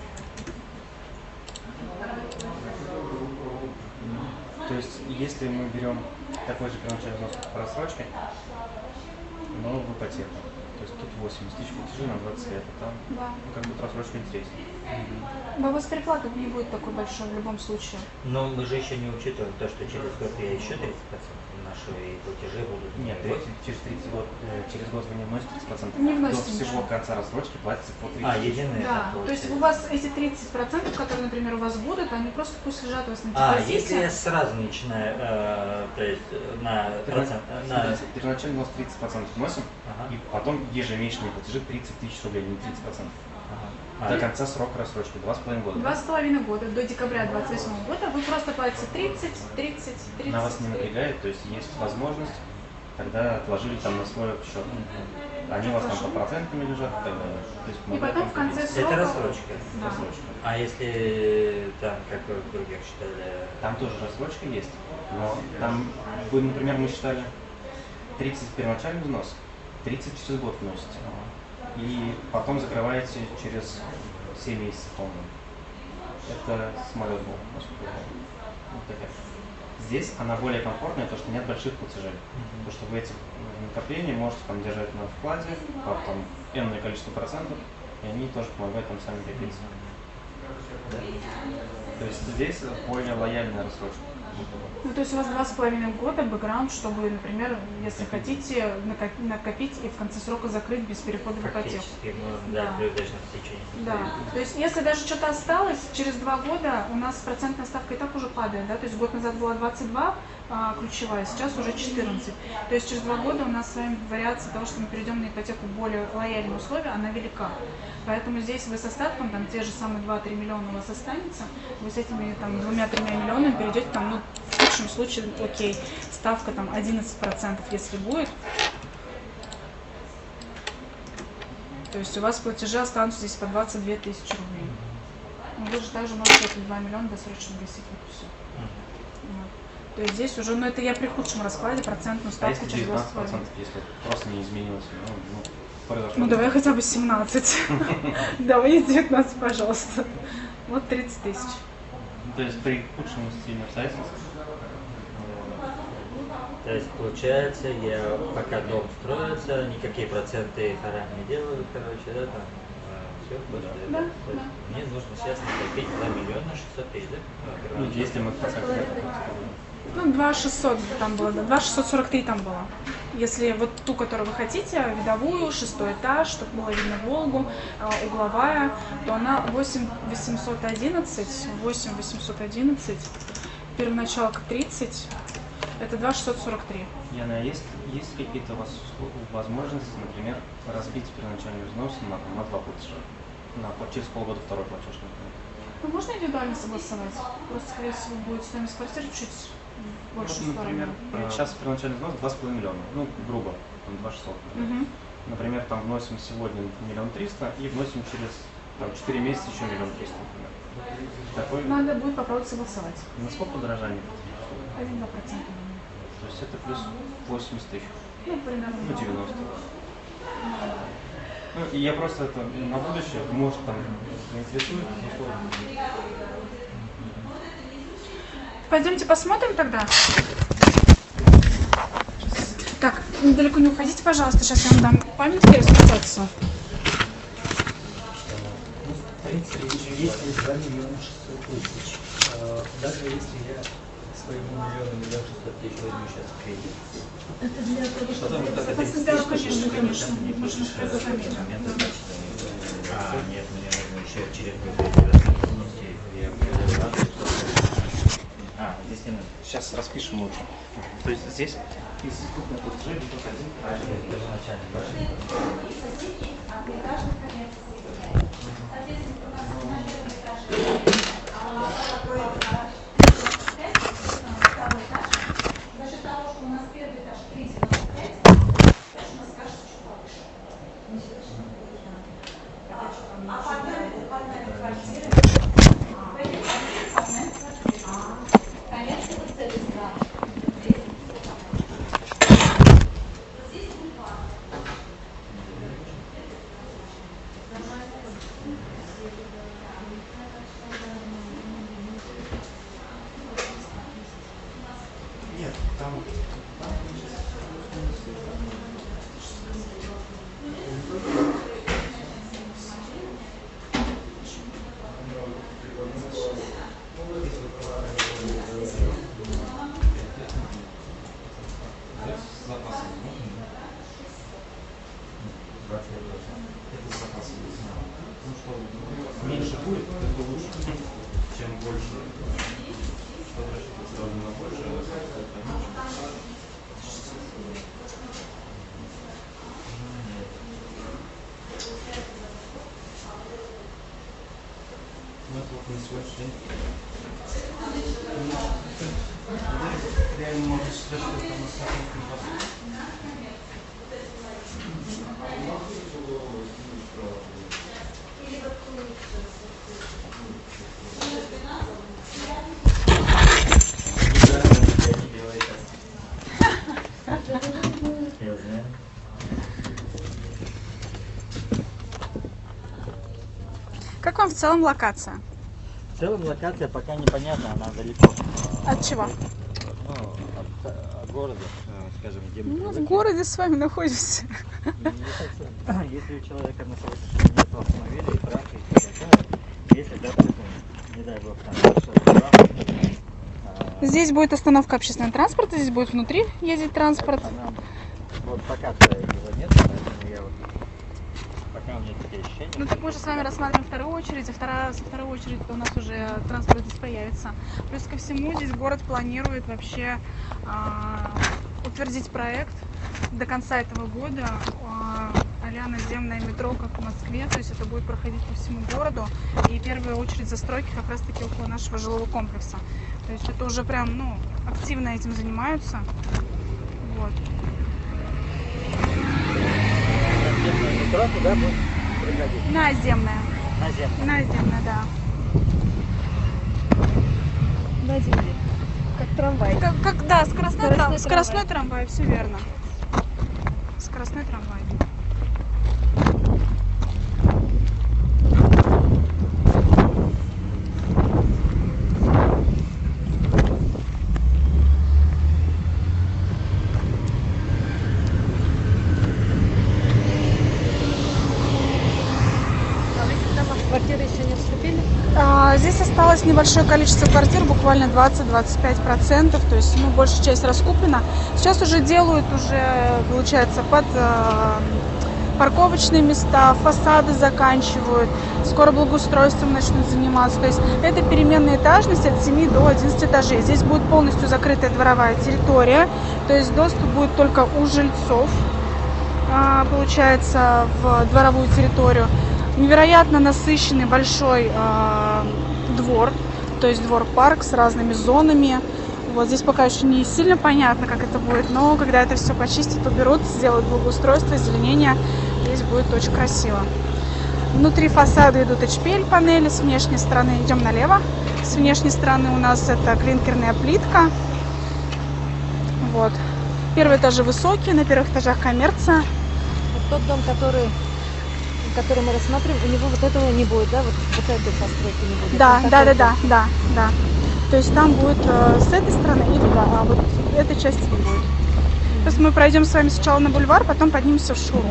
Speaker 2: То есть, если мы берем такой же первоначальный взнос по рассрочке, но в ипотеку, то есть тут восемьдесят тысяч платежей на двадцать лет, а там
Speaker 1: Да.
Speaker 2: ну, как будто рассрочка интереснее.
Speaker 1: Да, у вас переплата не будет такой большой в любом случае.
Speaker 4: Но мы же еще не учитываем то, что через год я еще тридцать процентов наши и платежи будут.
Speaker 2: Нет, вот через тридцать год, э, через год вы не вносите тридцать процентов.
Speaker 1: Не вносите
Speaker 2: До всего
Speaker 1: ничего.
Speaker 2: конца рассрочки платится по тридцать.
Speaker 4: А, единый
Speaker 1: Да,
Speaker 4: этап
Speaker 1: то есть у
Speaker 4: получается.
Speaker 1: вас эти тридцать процентов, которые, например, у вас будут, они просто пусть лежат у вас на
Speaker 4: А,
Speaker 1: депозите.
Speaker 4: если я сразу начинаю, э, то есть э, на процент, э, на...
Speaker 2: Смотрите, первоначально у нас тридцать процентов вносим,
Speaker 4: Ага.
Speaker 2: и потом ежемесячные платежи тридцать тысяч рублей, не тридцать процентов.
Speaker 4: Ага.
Speaker 2: До
Speaker 4: А,
Speaker 2: конца срока рассрочки, два с половиной года.
Speaker 1: Два с половиной года, до декабря двадцать восьмого года, вы просто платите тридцать, тридцать, тридцать.
Speaker 2: На вас не напрягает, то есть есть возможность, тогда отложили там на свой счет. Они у вас там под процентами лежат и так далее. То есть
Speaker 1: И
Speaker 2: помогают
Speaker 1: потом в
Speaker 2: вам
Speaker 1: конце
Speaker 2: купить.
Speaker 1: срока...
Speaker 4: Это рассрочка.
Speaker 1: Да.
Speaker 2: Рассрочка.
Speaker 4: А если там, как вы в других считали,
Speaker 2: Там тоже рассрочка есть, но там, вы, например, мы считали тридцать первоначальный взнос, тридцать через год вносите. И потом закрываете через семь месяцев, по-моему. Это самолет был, насколько я помню. Вот такая. Здесь она более комфортная, то что нет больших платежей. Потому что вы эти накопления можете там держать на вкладе, потом энное количество процентов, и они тоже помогают там сами копиться. То есть здесь более лояльная рассрочка.
Speaker 1: Ну, то есть у вас два с половиной года бэкграунд, чтобы, например, если хотите, накопить, накопить и в конце срока закрыть без перехода в ипотеку.
Speaker 4: фактически можно
Speaker 1: Да.
Speaker 4: дать при удачном течении.
Speaker 1: Да, то есть если даже что-то осталось, через два года у нас процентная ставка и так уже падает, да, то есть год назад была двадцать два, а, ключевая, сейчас уже четырнадцать. То есть через два года у нас с вами вариация того, что мы перейдем на ипотеку более лояльные условия, она велика. Поэтому здесь вы с остатком, там те же самые два-три миллиона у вас останется, вы с этими там двумя-тремя миллионами перейдете там, ну, в худшем случае, окей, ставка там одиннадцать процентов, если будет. То есть у вас платежи останутся здесь по двадцать две тысячи рублей. Но вы же также можете эти два миллиона досрочно гасить, вот и все. Вот. То есть здесь уже, ну это я при худшем раскладе процентную ставку
Speaker 2: а
Speaker 1: через
Speaker 2: девятнадцать процентов, если просто не изменилось, ну, ну, произошло.
Speaker 1: Ну давай хотя бы семнадцать. Давай девятнадцать, пожалуйста. Вот тридцать тысяч.
Speaker 2: То есть при худшем стиле обстоятельств?
Speaker 4: То есть получается, я пока дом строится, никакие проценты харам не делаю, короче, да, там все просто.
Speaker 1: Да,
Speaker 4: То
Speaker 1: да.
Speaker 4: есть мне нужно сейчас накопить два миллиона шестьсот тысяч, да?
Speaker 2: Ну, если мы хотим.
Speaker 1: Ну, два шестьсот там было, да, два шестьсот сорок три там было. Если вот ту, которую вы хотите, видовую, шестой этаж, чтобы было видно Волгу, э, угловая, то она восемь восемьсот одиннадцать, восемь восемьсот одиннадцать, первоначалка тридцать, это два шестьсот сорок три.
Speaker 2: Яна, есть, есть какие-то у вас возможности, например, разбить первоначальный взнос на, на два платежа? На, через полгода второй платеж, например.
Speaker 1: Ну, можно индивидуально согласовать? Просто, скорее всего, будет стоимость квартиры чуть больше.
Speaker 2: Вот, например,
Speaker 1: стороны.
Speaker 2: сейчас первоначальный взнос два с половиной миллиона, ну, грубо, там два шестьсот.
Speaker 1: Угу.
Speaker 2: Например, там вносим сегодня миллион триста и вносим через там, четыре месяца еще миллион триста, например. Такой...
Speaker 1: Надо будет попробовать согласовать.
Speaker 2: Насколько удорожание?
Speaker 1: один-два процента.
Speaker 2: То есть это плюс восемьдесят тысяч,
Speaker 1: Ну, примерно.
Speaker 2: ну, девяносто. Ну, и я просто это на будущее, может, там, заинтересует.
Speaker 1: Пойдемте посмотрим тогда. Так, недалеко не уходите, пожалуйста. Сейчас я вам дам памятки расписаться.
Speaker 5: В принципе, если два миллиона шестьсот тысяч, даже если я своему миллиону миллион шестьсот тысяч возьму сейчас в кредит.
Speaker 1: Это для того, чтобы...
Speaker 5: Потом как это
Speaker 1: Да, конечно, конечно. Можно сразу
Speaker 4: А, нет, мне нужно еще через какой-то внести. А, здесь не надо.
Speaker 2: Сейчас распишем лучше. То есть здесь из крупных платежей идет один правильный первоначальный, да? Нет, там... Это с запасом. Ну что, меньше будет, это лучше, чем больше. Возвращаться сразу на больше, а это меньше. Ну это вот на сегодняшний день. Реально могу считать, что это на страховке двадцать.
Speaker 1: Как вам в целом локация?
Speaker 4: В целом локация пока непонятна, она далеко.
Speaker 1: От чего?
Speaker 4: Ну, от, от города, скажем, где мы
Speaker 1: Ну, в
Speaker 4: привыкли.
Speaker 1: городе с вами находимся.
Speaker 4: Не совсем. Если у человека на сегодняшний день нет автомобиля и прав, и все такое, если, допустим, не дай бог, там что-то прав, а,
Speaker 1: Здесь будет остановка общественного транспорта, здесь будет внутри ездить транспорт.
Speaker 4: а нам, вот пока что его нет, поэтому я вот пока смотрел, у меня такие ощущения.
Speaker 1: Ну так мы же с вами рассматриваем вторую очередь, а вторая, со второй очереди у нас уже транспорт здесь появится. Плюс ко всему здесь город планирует вообще а, утвердить проект до конца этого года а, а-ля наземное метро, как в Москве, то есть это будет проходить по всему городу, и первая очередь застройки как раз таки около нашего жилого комплекса. То есть это уже прям, ну, активно этим занимаются. Вот.
Speaker 4: Наземное метро туда будет приходить?
Speaker 1: Наземное.
Speaker 4: Наземное.
Speaker 1: Наземное, да.
Speaker 3: На земле. Как трамвай.
Speaker 1: Как, как, да, скоростной,
Speaker 3: Скоростной
Speaker 1: трам- скоростной трамвай, все верно. Скоростной трамвай.
Speaker 3: Квартиры еще не вступили?
Speaker 1: А, здесь осталось небольшое количество квартир, буквально двадцать-двадцать пять процентов, то есть, ну, большая часть раскуплена. Сейчас уже делают, уже, получается, под э, парковочные места, фасады заканчивают, скоро благоустройством начнут заниматься. То есть это переменная этажность от семи до одиннадцати этажей. Здесь будет полностью закрытая дворовая территория, то есть доступ будет только у жильцов, э, получается, в дворовую территорию. Невероятно насыщенный большой э, двор, то есть двор-парк с разными зонами. Вот здесь пока еще не сильно понятно, как это будет, но когда это все почистят, уберут, сделают благоустройство, озеленение, здесь будет очень красиво. Внутри фасада идут эйч пи эль-панели, с внешней стороны идем налево. С внешней стороны у нас это клинкерная плитка. Вот. Первые этажи высокие, на первых этажах коммерция.
Speaker 3: Вот тот дом, который... который мы рассматриваем, у него вот этого не будет, да? Вот, вот этой постройки не будет.
Speaker 1: Да,
Speaker 3: Он
Speaker 1: да, да,
Speaker 3: такой
Speaker 1: да, да, да. То есть там будет э, с этой стороны и туда, а вот этой части не будет. То есть мы пройдем с вами сначала на бульвар, потом поднимемся в шоурум.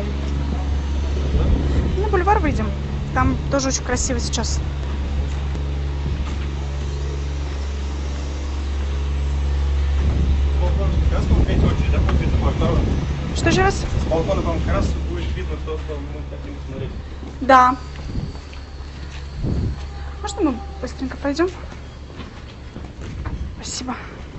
Speaker 1: На бульвар выйдем. Там тоже очень красиво сейчас.
Speaker 6: С балкона как раз там третья очередь, да, будет видно второй.
Speaker 1: Что же раз?
Speaker 6: С балкона там как раз будет видно то, что мы хотим смотреть.
Speaker 1: Да. Можно мы быстренько пойдем? Спасибо.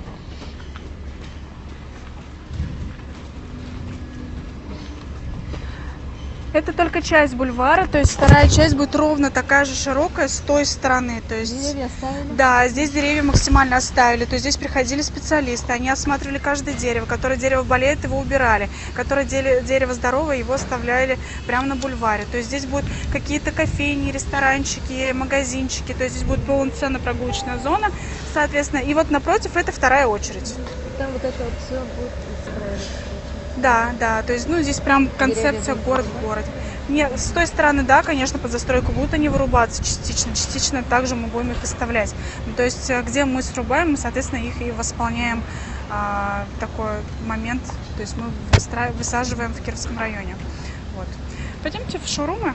Speaker 1: Это только часть бульвара, то есть вторая часть будет ровно такая же широкая с той стороны. То есть,
Speaker 3: Деревья оставили?
Speaker 1: да, здесь деревья максимально оставили. То есть здесь приходили специалисты, они осматривали каждое дерево. Которое дерево болеет, его убирали. Которое дерево здоровое, его оставляли прямо на бульваре. То есть здесь будут какие-то кофейни, ресторанчики, магазинчики. То есть здесь будет полноценная прогулочная зона, соответственно. И вот напротив это вторая очередь.
Speaker 3: И там вот это вот все будет строиться.
Speaker 1: Да, да, то есть, ну, здесь прям концепция город в городе. Не, с той стороны, да, конечно, под застройку будут они вырубаться частично, частично также мы будем их оставлять. Ну, то есть, где мы срубаем, мы, соответственно, их и восполняем а, такой момент, то есть мы выстраив... высаживаем в Кировском районе. Вот. Пойдемте в шоурумы.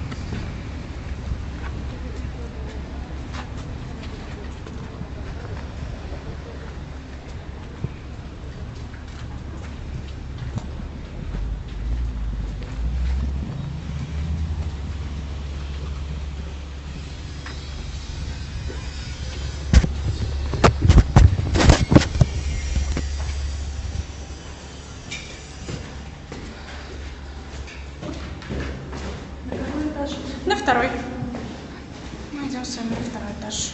Speaker 1: На второй. Мы идем с вами на второй этаж.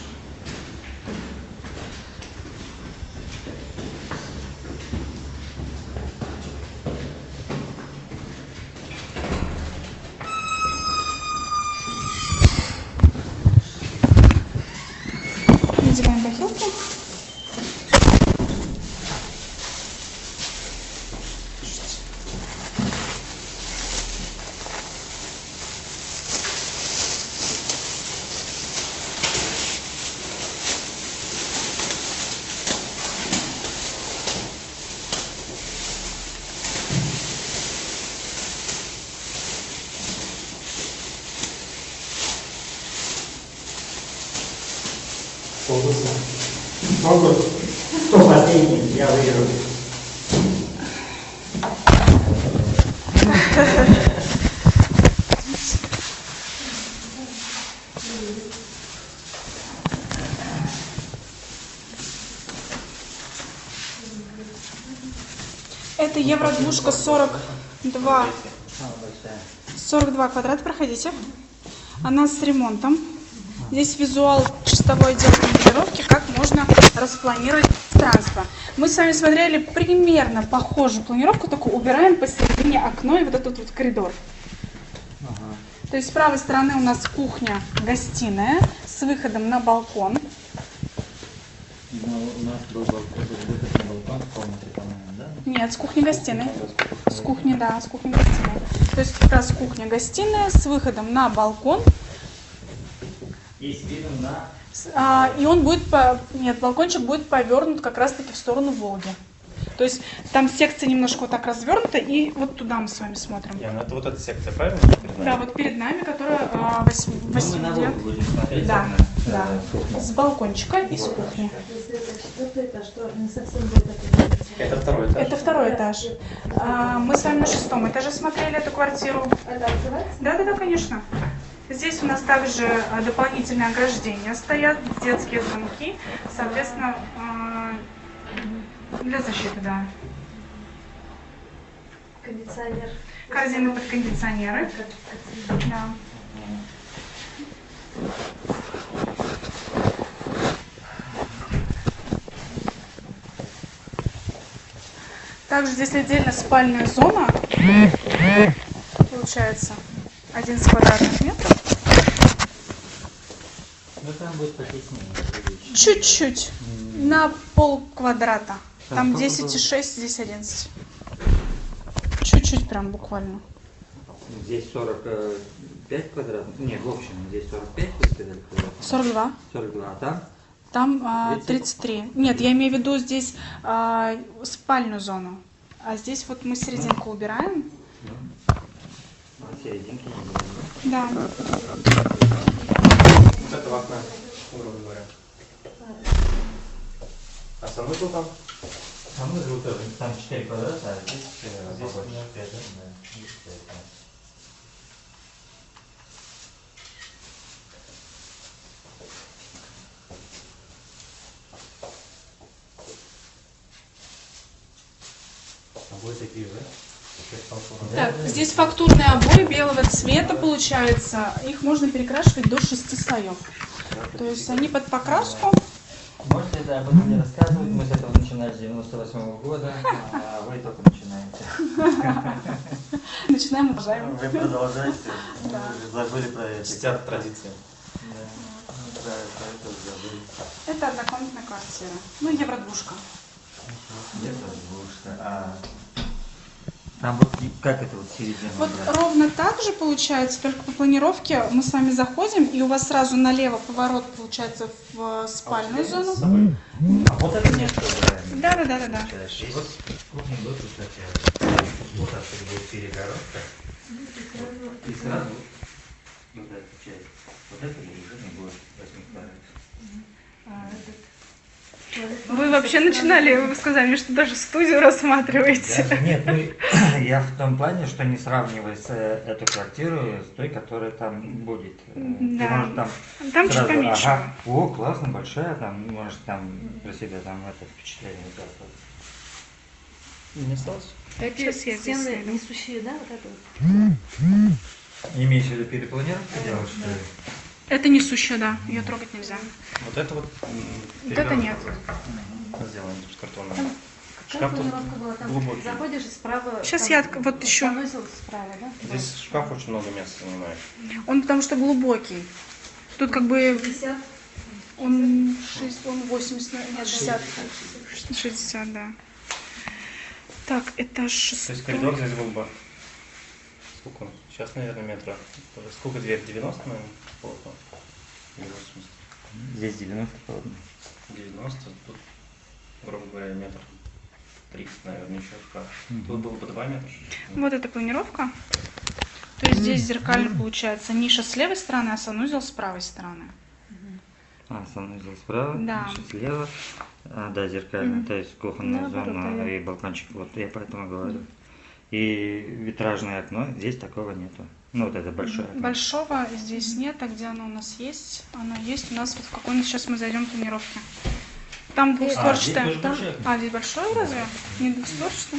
Speaker 1: Надеваем бахилку.
Speaker 4: Конкурс. Кто последний, я выиграю.
Speaker 1: Это евро-двушка сорок два. сорок два квадрата, проходите. Она с ремонтом. Здесь визуал чистовой отделки мебелировки, как можно распланировать пространство. Мы с вами смотрели примерно похожую планировку, только убираем посередине окно и вот этот вот коридор.
Speaker 4: Ага.
Speaker 1: То есть с правой стороны у нас кухня, гостиная с выходом на балкон.
Speaker 4: Но у нас был балкон, выход на балкон в комнате, по-моему, да?
Speaker 1: Нет, с кухни-гостиной. С кухни, да, с кухни-гостиной. То есть как раз кухня-гостиная с выходом на балкон.
Speaker 4: И с видом на...
Speaker 1: А, и он будет, по... нет, балкончик будет повернут как раз-таки в сторону Волги. То есть там секция немножко вот так развернута, и вот туда мы с вами смотрим.
Speaker 2: Я, ну это вот эта секция, правильно? Перед нами?
Speaker 1: Да, вот перед нами, которая а, восьм...
Speaker 4: Ну, мы
Speaker 1: восемь...
Speaker 4: на Волгу будем смотреть.
Speaker 1: Да,
Speaker 4: на,
Speaker 1: да.
Speaker 4: э, кухню.
Speaker 1: С балкончика и с кухни.
Speaker 3: Если это четвертый этаж, то не совсем будет это.
Speaker 2: Это второй этаж.
Speaker 1: Это второй этаж. А, мы с вами на шестом этаже смотрели эту квартиру.
Speaker 3: Это открывается?
Speaker 1: Да, да, да, конечно. Здесь у нас также а, дополнительные ограждения стоят, детские замки, соответственно, а, для защиты, да.
Speaker 3: Кондиционер.
Speaker 1: Корзины под кондиционеры. Да. Также здесь отдельно спальная зона. Получается одиннадцать квадратных метров.
Speaker 4: Ну там будет потеснее.
Speaker 1: Чуть-чуть. На пол квадрата. Там
Speaker 4: сколько
Speaker 1: десять и
Speaker 4: было?
Speaker 1: шесть, здесь одиннадцать. Чуть-чуть прям буквально.
Speaker 4: Здесь сорок пять квадратных. Нет, в общем, здесь сорок пять, вы сказали, квадратных.
Speaker 1: сорок два.
Speaker 4: сорок два, а там?
Speaker 1: Там а, тридцать три. Нет, я имею в виду здесь а, спальную зону. А здесь вот мы серединку убираем.
Speaker 4: Ну, а серединки не было, да?
Speaker 1: Да.
Speaker 2: Вот это окно, грубо говоря. А санузел там?
Speaker 4: Там мы тоже, там четыре квадрата, а здесь, э,
Speaker 2: Здесь
Speaker 4: побольше.
Speaker 2: у пять, да?
Speaker 4: Да, здесь пять, да.
Speaker 2: Обои такие же, да?
Speaker 1: Так, здесь фактурные обои белого цвета получается. Их можно перекрашивать до шести слоев. То есть они под покраску.
Speaker 4: Можете это об этом не рассказывать, мы с этого начинали с девяносто восьмого года, а вы только начинаете.
Speaker 1: Начинаем, уважаем.
Speaker 4: Вы продолжаете,
Speaker 1: Да.
Speaker 4: вы уже забыли про это.
Speaker 2: Чтят традиции.
Speaker 4: Да, ну, про, про это забыли.
Speaker 1: Это однокомнатная квартира. Ну, евро-двушка.
Speaker 4: Где-то двушка, а там вот и- как это вот середина?
Speaker 1: Вот
Speaker 4: брать?
Speaker 1: ровно так же получается, только по планировке мы с вами заходим, и у вас сразу налево поворот получается в э, спальную зону.
Speaker 4: А вот это место убираем.
Speaker 1: Да, да, да, да, да.
Speaker 4: И вот кухня будет высоте. Вот так вот будет перегородка. И сразу вот эта часть. Вот это уже не будет восьми квадратов.
Speaker 1: Вы вообще начинали, вы сказали мне, что даже студию рассматриваете.
Speaker 4: Да, нет, ну, я в том плане, что не сравнивать э, эту квартиру с той, которая там будет. Э, ты
Speaker 1: Да.
Speaker 4: можешь там
Speaker 1: Там чуть
Speaker 4: сразу,
Speaker 1: поменьше.
Speaker 4: ага, о, классно, большая, там, можешь там про себя там это впечатление участвовать.
Speaker 2: Не осталось?
Speaker 1: Сейчас я здесь
Speaker 3: Стены
Speaker 1: найду.
Speaker 3: несущие, да, вот это вот?
Speaker 4: Имеешь в виду перепланировку делать, что ли?
Speaker 1: Это несущая, да, ее трогать нельзя.
Speaker 2: Вот это вот... м,
Speaker 1: Вот это нет.
Speaker 2: Сделано из картона.
Speaker 3: Там
Speaker 2: Шкаф
Speaker 3: Как
Speaker 2: тут
Speaker 3: планировка была? Там
Speaker 2: глубокий.
Speaker 3: заходишь и справа.
Speaker 1: Сейчас
Speaker 3: там
Speaker 1: я отк- вот еще.
Speaker 3: санузел справа, да?
Speaker 2: Здесь шкаф очень много места занимает.
Speaker 1: Он потому что глубокий. Тут как бы
Speaker 3: пятьдесят.
Speaker 1: он, шесть, он восемьдесят, нет, шестьдесят. шестьдесят, да. Так, этаж
Speaker 2: То есть
Speaker 1: шестой.
Speaker 2: коридор здесь был бы... Сколько он? Сейчас, наверное, метра. Сколько дверь? девяносто, наверное? Полотно. Или восемьдесят?
Speaker 4: Здесь девяносто полотна.
Speaker 2: девяносто. Тут, грубо говоря, метр тридцать, наверное, еще шкаф.
Speaker 4: Мгм.
Speaker 2: Тут было бы два метра.
Speaker 1: Вот эта планировка. То есть здесь зеркально получается ниша с левой стороны, а санузел с правой стороны.
Speaker 4: А, санузел справа,
Speaker 1: Да.
Speaker 4: ниша слева. А, да, зеркально,
Speaker 1: Мгм.
Speaker 4: то есть кухонная
Speaker 3: Наоборот,
Speaker 4: зона
Speaker 3: да.
Speaker 4: и балкончик. Вот я поэтому говорю. И витражное окно, здесь такого нету. Ну, вот это большое окно.
Speaker 1: Большого здесь нет, а где оно у нас есть? Оно есть у нас вот в какой-нибудь, сейчас мы зайдем в планировке. Там
Speaker 4: А, здесь
Speaker 1: двухстворчатое.
Speaker 4: тоже большое окно.
Speaker 1: А, здесь большое разве? Не двухстворчатое?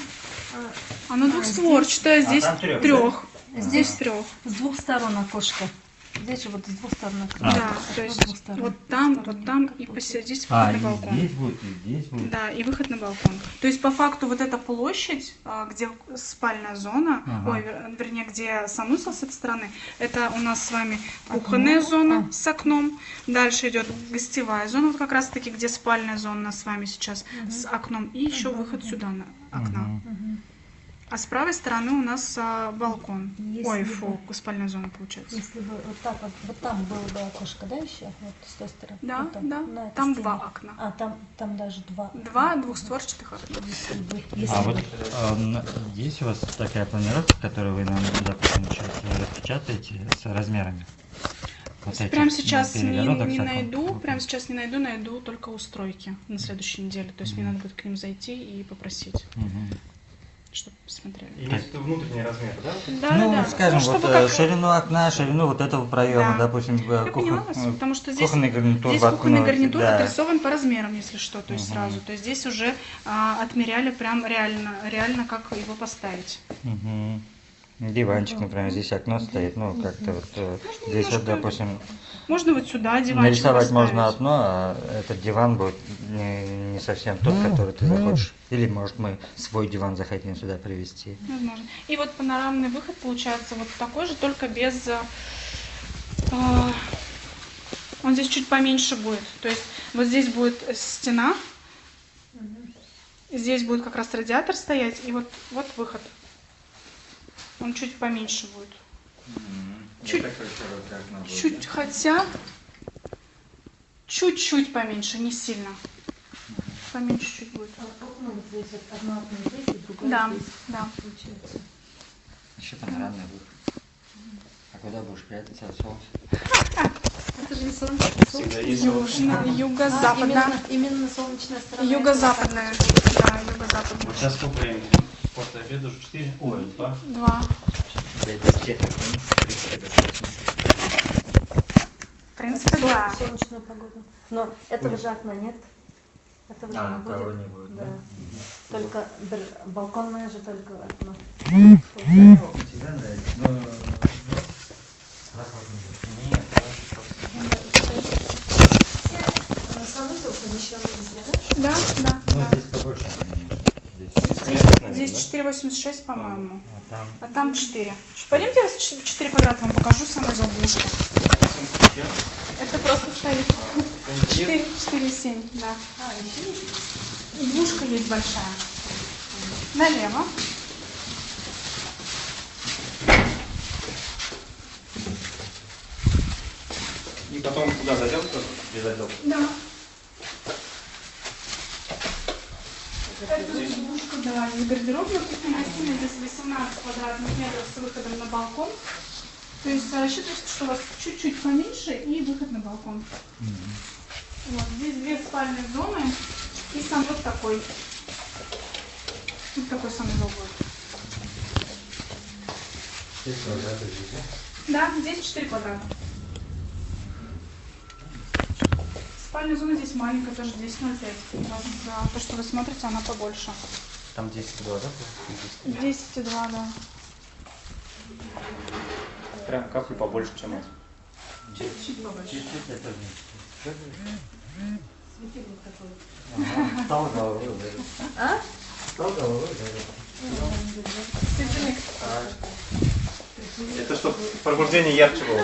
Speaker 1: Оно двухстворчатое, здесь
Speaker 4: там трёх,
Speaker 1: трех.
Speaker 3: да?
Speaker 1: Здесь трех.
Speaker 3: С двух сторон окошко. Здесь же вот с двух сторон окошко.
Speaker 4: А.
Speaker 1: Да, то есть вот там, вот там и посередине здесь выход
Speaker 4: А,
Speaker 1: на
Speaker 4: и
Speaker 1: балкон.
Speaker 4: здесь будет, и здесь будет.
Speaker 1: Да, и выход на балкон. То есть по факту вот эта площадь, а, где спальная зона,
Speaker 4: Ага.
Speaker 1: ой, вер- вернее, где санузел с этой стороны, это у нас с вами кухонная зона
Speaker 3: А.
Speaker 1: с окном. Дальше идет гостевая зона, вот как раз таки, где спальная зона у нас с вами сейчас с окном. И еще выход сюда на окна.
Speaker 4: Мгм.
Speaker 3: Мгм.
Speaker 1: А с правой стороны у нас а, балкон.
Speaker 3: Если
Speaker 1: Ой,
Speaker 3: бы-
Speaker 1: фу, спальная зона получается.
Speaker 3: Если бы вот так вот, вот там было бы окошко, да, еще? Вот с той стороны.
Speaker 1: Да,
Speaker 3: Вот там,
Speaker 1: да.
Speaker 3: на этой
Speaker 1: Там
Speaker 3: стене.
Speaker 1: два окна.
Speaker 3: А, там, там даже два.
Speaker 1: Два двухстворчатых окна.
Speaker 3: Если бы, если
Speaker 4: А
Speaker 3: бы-
Speaker 4: вот э, на- есть у вас такая планировка, которую вы нам, допустим, сейчас распечатаете с размерами? Вот этих
Speaker 1: Прямо сейчас не,
Speaker 4: перегородок
Speaker 1: не
Speaker 4: с окном?
Speaker 1: найду, прямо сейчас не найду, найду только у стройки на следующей неделе. То есть мне надо будет к ним зайти и попросить,
Speaker 4: Мгм.
Speaker 1: чтобы посмотрели.
Speaker 6: Имеется в виду внутренний размер, да?
Speaker 1: Да,
Speaker 4: Ну,
Speaker 1: да, да.
Speaker 4: скажем,
Speaker 1: Ну,
Speaker 4: вот
Speaker 1: чтобы
Speaker 4: э,
Speaker 1: как-
Speaker 4: ширину окна, ширину вот этого проема,
Speaker 1: Да.
Speaker 4: допустим, э,
Speaker 1: Я
Speaker 4: кухонный,
Speaker 1: поняла вас,
Speaker 4: э,
Speaker 1: потому что здесь,
Speaker 4: кухонный гарнитур
Speaker 1: здесь кухонный
Speaker 4: воткнуть,
Speaker 1: гарнитур
Speaker 4: да.
Speaker 1: отрисован по размерам, если что, то есть
Speaker 4: Мгм.
Speaker 1: сразу. То есть здесь уже а, отмеряли прям реально, реально, как его поставить.
Speaker 4: Мгм. Диванчик, например, здесь окно стоит, ну, как-то вот э, здесь вот,
Speaker 1: немножко
Speaker 4: допустим,
Speaker 1: Можно вот сюда диванчик
Speaker 4: нарисовать
Speaker 1: поставить.
Speaker 4: можно одно, а этот диван будет не, не совсем тот, который ты захочешь. Или, может, мы свой диван захотим сюда привезти.
Speaker 1: Возможно. И вот панорамный выход получается вот такой же, только без... а, а, он здесь чуть поменьше будет. То есть вот здесь будет стена, здесь будет как раз радиатор стоять, и вот, вот выход. Он чуть поменьше будет. Чуть, чуть, хотя чуть-чуть поменьше, не сильно. Поменьше чуть будет.
Speaker 3: А окно вот здесь, вот одно окно здесь, и другое
Speaker 1: Да,
Speaker 3: здесь,
Speaker 1: да.
Speaker 3: получается.
Speaker 4: Еще панорамный выход. А куда будешь прятаться от солнца?
Speaker 3: Это же не солнечная
Speaker 6: Всегда есть
Speaker 1: Южно,
Speaker 3: А,
Speaker 1: юго-западная.
Speaker 3: именно, именно солнечная сторона.
Speaker 1: Юго-западная. Да, юго-западная.
Speaker 6: Вот сейчас сколько времени? После обеда уже четыре? Ой, два.
Speaker 1: Два. В принципе, да.
Speaker 3: Солнечную погоду. Но этого же окна нет. Этого же
Speaker 4: А,
Speaker 3: не
Speaker 4: кого
Speaker 3: будет.
Speaker 4: не будет,
Speaker 3: Да.
Speaker 4: да?
Speaker 3: Только др- балконное же только окно.
Speaker 4: Тебя нравится? Ну, нет,
Speaker 3: Санузел помещенный везде, да?
Speaker 1: Да, да,
Speaker 4: ну,
Speaker 1: да.
Speaker 4: здесь побольше.
Speaker 1: Здесь четыре восемьдесят шесть, по-моему.
Speaker 4: А там
Speaker 1: А там четыре. Пойдемте я четыре квадрата вам покажу, санузел двушка. Это просто стоит. четыре, четыре, семь, да.
Speaker 3: А, еще есть?
Speaker 1: И двушка есть большая. Налево.
Speaker 6: И потом куда зайдем? Без отделки.
Speaker 1: Да. Это двушка, да, из гардеробной кухня-гостиная. Здесь восемнадцать квадратных метров с выходом на балкон. То есть рассчитывайте, что у вас чуть-чуть поменьше и выход на балкон. Вот, здесь две спальные зоны и сам вот такой. Вот такой санузел будет.
Speaker 4: здесь квадраты здесь,
Speaker 1: Да, здесь четыре квадрата. Спальная зона здесь маленькая, тоже десять ноль пять. Да, то, что вы смотрите, она побольше.
Speaker 6: Там десять два, да?
Speaker 1: десять два, да.
Speaker 6: Прям каплю побольше, чем это.
Speaker 1: Чуть-чуть побольше.
Speaker 4: Чуть-чуть это
Speaker 3: Светильник такой.
Speaker 4: Ага, стал головой, да.
Speaker 3: А?
Speaker 4: Стал головой, да.
Speaker 1: Светильник.
Speaker 6: Это чтобы пробуждение ярче было.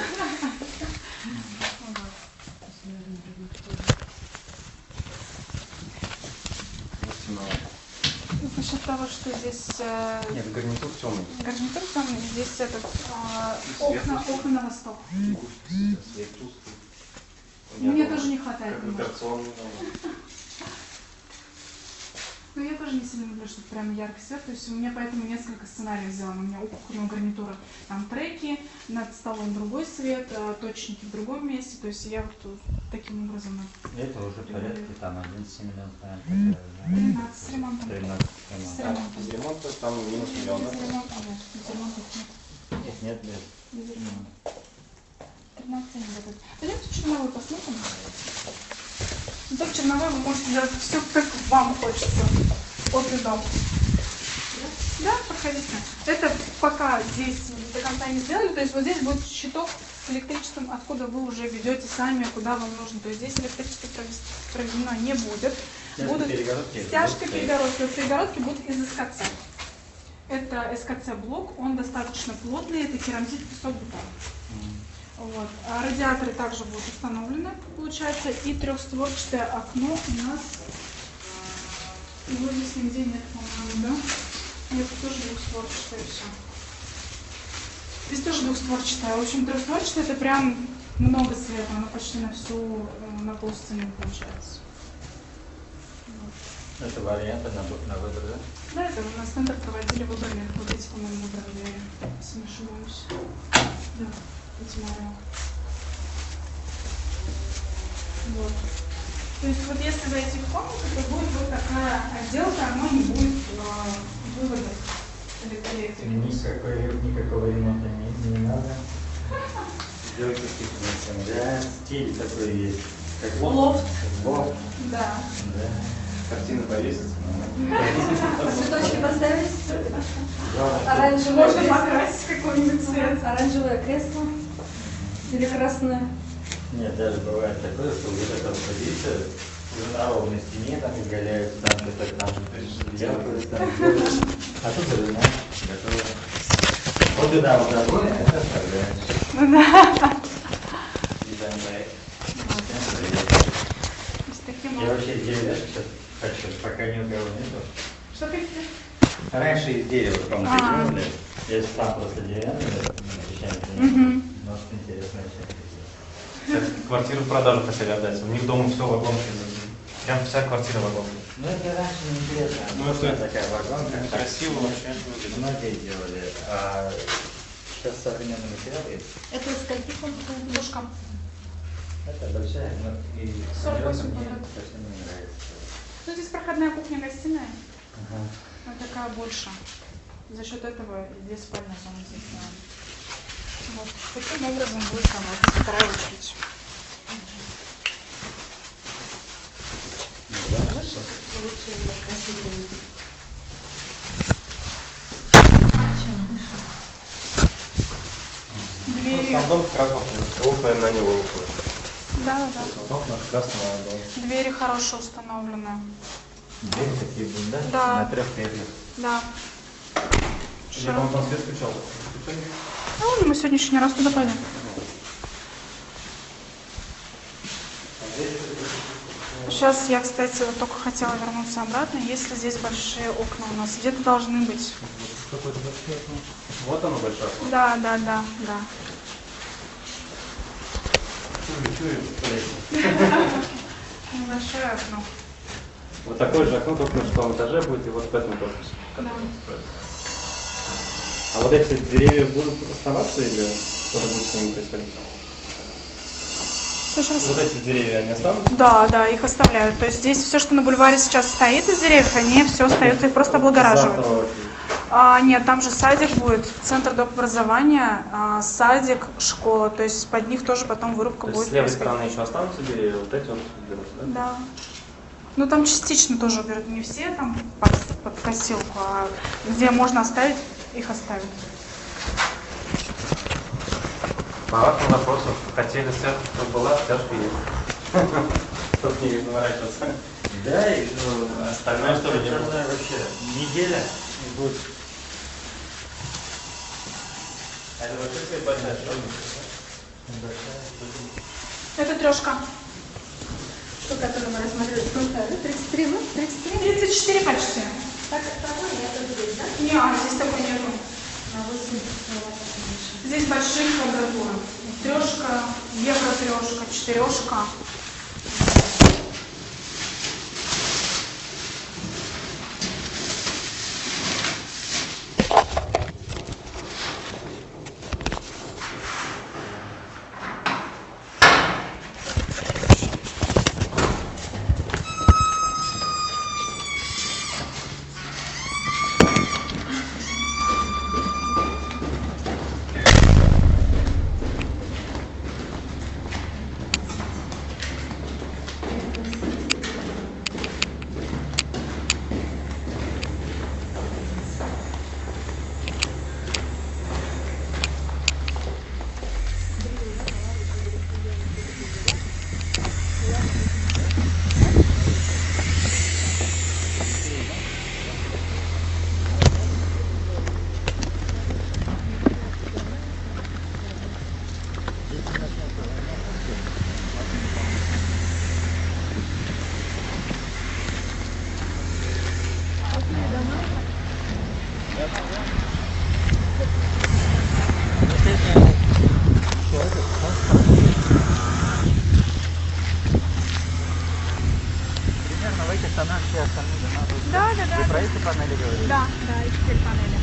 Speaker 1: За счет того, что здесь э,
Speaker 6: Нет, гарнитур темный.
Speaker 1: гарнитур темный, здесь этот, э,
Speaker 6: Свет
Speaker 1: окна,
Speaker 6: тусклый.
Speaker 1: окна на восток.
Speaker 6: Свет тусклый.
Speaker 1: Мне тоже не хватает.
Speaker 6: Как
Speaker 1: немножко.
Speaker 6: операционный. наверное.
Speaker 1: Ну, я тоже не сильно люблю, чтобы прям яркий свет. То есть у меня поэтому несколько сценариев сделано. У меня у кухонного гарнитура там треки, над столом другой свет, э, точники в другом месте. То есть я вот тут таким образом...
Speaker 4: Это уже порядка там одиннадцать миллионов, наверное.
Speaker 1: тринадцать с ремонтом.
Speaker 4: тринадцать
Speaker 1: С
Speaker 4: ремонтов.
Speaker 1: ремонтом.
Speaker 6: Без ремонта там минус миллион, да?
Speaker 1: Без ремонта, нет. Без ремонта нет.
Speaker 4: Нет, нет, нет.
Speaker 1: Без ремонта. тринадцать не будет. Пойдемте черновой посмотрим. Ну, так черновой вы можете делать все, как вам хочется. От и до. Да, проходите. Это пока здесь до конца не сделали, то есть вот здесь будет щиток с электричеством, откуда вы уже ведете сами, куда вам нужно. То есть здесь электричество проведено не будет.
Speaker 4: Стяжка,
Speaker 1: Будут
Speaker 4: перегородки.
Speaker 1: стяжка, перегородки. Вот перегородки будут из СКЦ. Это СКЦ-блок, он достаточно плотный, это керамзит, песок, бетон. Вот. А радиаторы также будут установлены, получается, и трехстворчатое окно у нас, его здесь нигде нет, по-моему, да? Нет, тоже двухстворчатое все. Здесь тоже двухстворчатое. В общем, трехстворчатое это прям много света, оно почти на всю, на полстены получается. Вот.
Speaker 4: Это варианты на, на выбор, да?
Speaker 1: Да, это у нас центр проводили выборы, вот эти, по-моему, выборы двери, если не ошибаюсь. Да. Вот. То есть вот если войти в комнату, то будет вот такая отделка, оно не будет э, выводов электрики.
Speaker 4: Никакой, никакого ремонта не, не надо. Сделайте какие-то, да, стиль такой есть. Как
Speaker 1: лофт.
Speaker 4: Лофт.
Speaker 1: Да.
Speaker 4: Да. Картины повесить.
Speaker 3: Цветочки поставить.
Speaker 1: Можно
Speaker 3: Оранжевое,
Speaker 1: покрасить какой-нибудь цвет.
Speaker 3: оранжевое кресло. Или красное.
Speaker 4: Нет, даже бывает такое, что вот эта позиция уже на ровной стене там изгаляется, там что-то там делают, там делают. А тут уже, знаешь, готово. Вот туда вот довольно, это оставляешь.
Speaker 1: Ну да.
Speaker 4: Дизайн проект.
Speaker 1: С таким
Speaker 4: Я
Speaker 1: вот.
Speaker 4: вообще изделия сейчас хочу, пока ни у кого нету.
Speaker 1: Что хотите?
Speaker 4: Раньше из дерева в комнате
Speaker 1: А.
Speaker 4: делали. Я сам просто деревянный, вещами
Speaker 1: Угу.
Speaker 4: но интересная часть.
Speaker 2: Сейчас квартиру в продажу хотели отдать. У них дома все в обломке. Прям вся квартира в обломке.
Speaker 4: Ну это раньше не интересно.
Speaker 2: Ну, это
Speaker 4: такая вагонка.
Speaker 2: красиво вообще выглядит.
Speaker 4: Многие делали. А сейчас современный материал есть.
Speaker 3: Это из скольких он
Speaker 1: Ложка.
Speaker 4: Это большая, но и
Speaker 1: сорок восемь
Speaker 4: мне
Speaker 1: квадратов.
Speaker 4: совсем не нравится.
Speaker 1: Ну здесь проходная кухня-гостиная.
Speaker 4: Ага.
Speaker 1: Она такая больше. За счет этого здесь спальная зона здесь. Да. Вот. Таким образом будет кровать. Вторая очередь. Двери.
Speaker 2: Сам дом как раз вот окна на него выходят.
Speaker 1: Да, да.
Speaker 2: Окна как раз на дом.
Speaker 1: Двери хорошо установлены.
Speaker 4: Двери такие будут, да?
Speaker 1: Да.
Speaker 4: На трех петлях.
Speaker 1: Да.
Speaker 2: Я вам там свет включал.
Speaker 1: Ну, мы сегодня еще не раз туда пойдем. Сейчас я, кстати, вот только хотела вернуться обратно. Если здесь большие окна у нас где-то должны быть.
Speaker 2: Какое-то большое окно. Вот оно большое окно.
Speaker 1: Да, да, да, да.
Speaker 2: Чую, чую.
Speaker 1: Небольшое окно.
Speaker 2: Вот такое же окно, только на шестом этаже будет, и вот в этом корпусе.
Speaker 1: Да.
Speaker 2: А вот эти деревья будут оставаться или что-то будет с ними происходить?
Speaker 1: Слушай, раз-
Speaker 2: Вот эти деревья, они останутся?
Speaker 1: Да, да, их оставляют. То есть здесь все, что на бульваре сейчас стоит из деревьев, они все остаются, их просто облагораживают.
Speaker 2: Завтра очень.
Speaker 1: А, нет, там же садик будет, центр доп. Образования, а, садик, школа. То есть под них тоже потом вырубка
Speaker 2: То есть
Speaker 1: будет
Speaker 2: с левой
Speaker 1: происходить.
Speaker 2: стороны еще останутся деревья, вот эти вот берутся, да?
Speaker 1: Да. Ну там частично тоже уберут, не все там под, под косилку, а где можно оставить, их оставят.
Speaker 2: По вашим вопросам, хотели стяжку, чтобы была, стяжка есть. Чтобы не заморачиваться.
Speaker 4: Да, и ну,
Speaker 2: Остальное что ли не будет?
Speaker 4: остальное вообще неделя и будет.
Speaker 2: А это вообще свет большая, что ли?
Speaker 1: Это трешка.
Speaker 3: Что, который мы рассмотрели, сколько? тридцать три, ну, тридцать три.
Speaker 1: тридцать четыре почти.
Speaker 3: Так, такой нет, это здесь, да?
Speaker 1: Не, а здесь такой нету.
Speaker 3: На восемь.
Speaker 1: Здесь большие квадратуры. Трешка, евро-трешка, четырешка.
Speaker 4: панели говорили?
Speaker 1: Да, да, эйч пи эль-панели.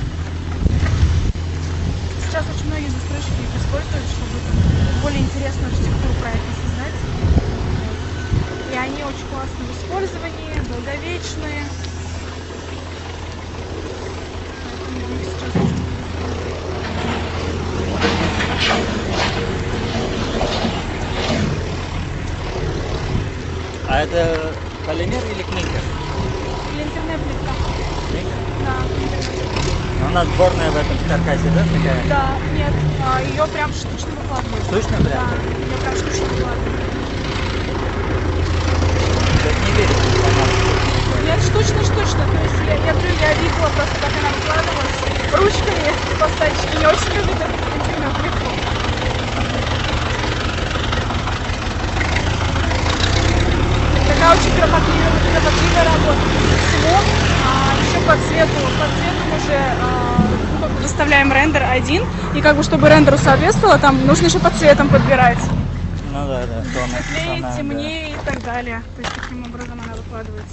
Speaker 1: Сейчас очень многие застройщики их используют, чтобы там более интересную архитектуру проекта создать. И они очень классные в использовании, долговечные. Поэтому у них сейчас очень...
Speaker 4: А это полимер или клинкер?
Speaker 1: Клинкерная плитка.
Speaker 4: Клинкер?
Speaker 1: Да, клинкерная плитка.
Speaker 4: Ну, она сборная в этом каркасе, да, такая?
Speaker 1: Да, нет, а, ее прям штучно выкладывают.
Speaker 4: Штучно прям?
Speaker 1: Да, ее прям штучно выкладывают.
Speaker 4: Как не верится,
Speaker 1: Нет, штучно-штучно. То есть я, я говорю, я видела просто, как она выкладывалась ручками. Поставщики не очень любят эту клинкерную плитку. Такая очень кропотливая, кропотливая работа. Всего. А, еще по цвету. По цвету мы уже а, ну, как бы выставляем рендер один. И как бы чтобы рендеру соответствовало, там нужно еще по цветам подбирать.
Speaker 4: Ну да, да.
Speaker 1: Светлее, темнее и так далее. То есть таким образом она выкладывается.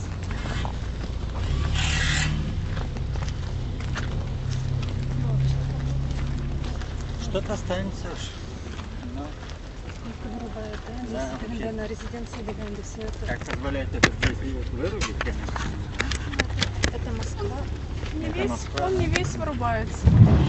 Speaker 4: Что-то останется. Ну, да,
Speaker 3: Когда на резиденции Легенды все это.
Speaker 4: как позволяет это здесь вырубить, конечно.
Speaker 3: Это Москва.
Speaker 1: Не
Speaker 4: Это
Speaker 1: весь,
Speaker 4: Москва,
Speaker 1: он
Speaker 4: да.
Speaker 1: не весь вырубается.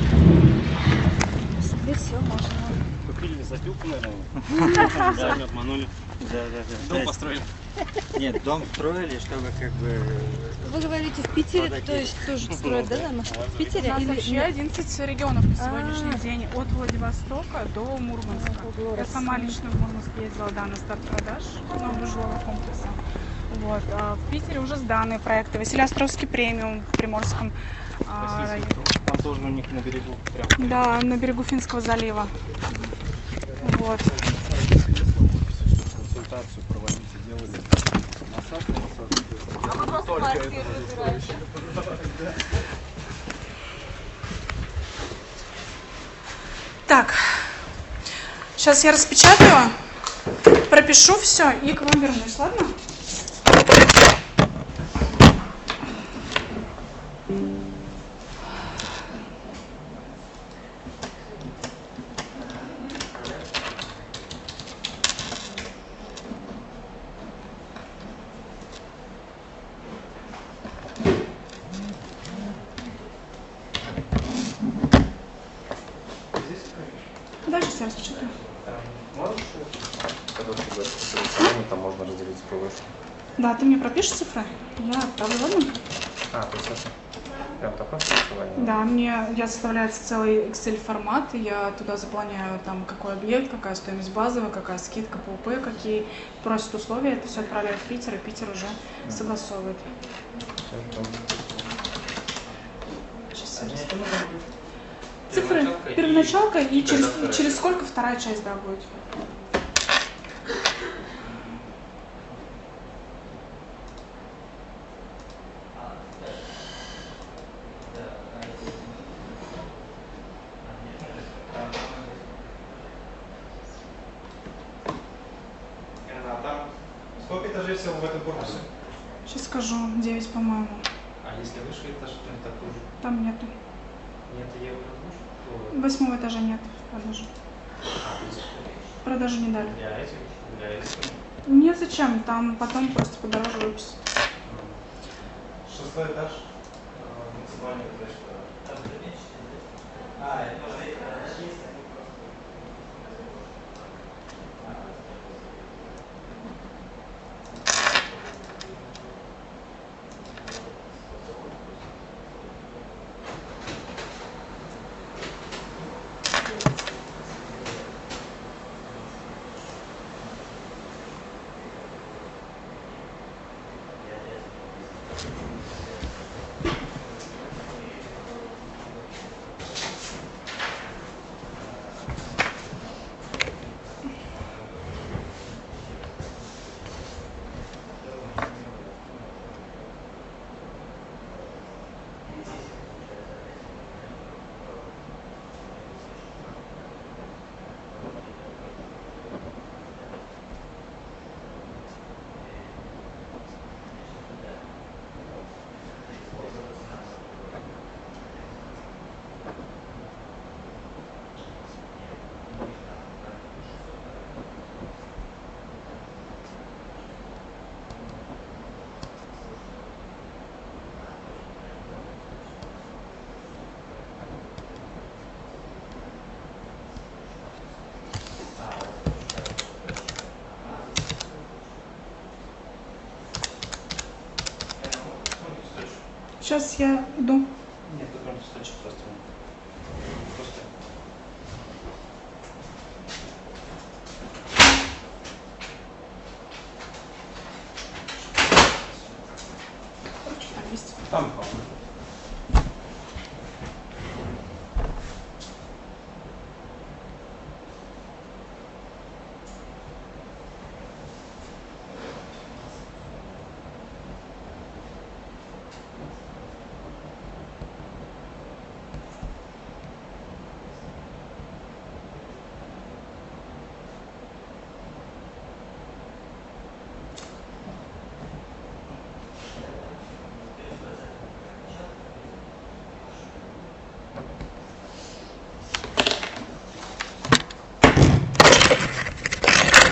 Speaker 3: Здесь все можно.
Speaker 6: Купили лесопилку, наверное. Да, не обманули.
Speaker 4: Да, да, да.
Speaker 6: Дом построили.
Speaker 4: Нет, дом строили, чтобы как бы...
Speaker 3: Вы говорите, в Питере,
Speaker 4: Вот
Speaker 3: то есть тоже строят, да, дома? В Питере
Speaker 1: У нас
Speaker 3: или
Speaker 1: вообще
Speaker 3: нет?
Speaker 1: одиннадцать регионов на
Speaker 3: А.
Speaker 1: сегодняшний день, от Владивостока до Мурманска.
Speaker 3: Ого,
Speaker 1: Я сама лично в Мурманск ездила, да, на старт продаж нового жилого комплекса. Вот. А в Питере уже сданы проекты. Василеостровский премиум в Приморском а, районе.
Speaker 6: Там тоже у них на берегу прям.
Speaker 1: Да, на берегу Финского залива. Вот.
Speaker 6: Консультацию проводите, делали. Насадку, насадку.
Speaker 3: А мы просто квартиры разбираем.
Speaker 1: Так, сейчас я распечатаю, пропишу все и к вам вернусь, ладно? Да, сейчас я распечатаю.
Speaker 7: Можешь, когда ты говоришь, там можно разделить по вышке?
Speaker 1: Да, ты мне пропишешь цифры? Я отправлю, ладно?
Speaker 7: А, то есть это прям такое согласование?
Speaker 1: Да, мне я составляется целый Excel формат, и я туда заполняю там какой объект, какая стоимость базовая, какая скидка по УП, какие просят условия, это все отправляю в Питер, и Питер уже согласовывает. Сейчас я распечатаю. Цифры, первоначалка и через, через сколько вторая часть, да, будет.
Speaker 6: А там сколько этажей всего в этом корпусе?
Speaker 1: Сейчас скажу, девять, по-моему.
Speaker 2: А если выше этаж, то не такой же.
Speaker 1: Там нету.
Speaker 2: Нет евро, то
Speaker 1: Восьмого этажа нет продажи.
Speaker 2: а, то есть
Speaker 1: Продажи не дали.
Speaker 2: для этих, для этих.
Speaker 1: Нет, зачем? Там потом просто подороже выпустят.
Speaker 6: Шестой этаж. Муниципальный этаж. А, это
Speaker 1: Сейчас я иду.
Speaker 2: Нет, тут можно сточек просто. Просто.
Speaker 1: Короче, там есть.
Speaker 2: Там,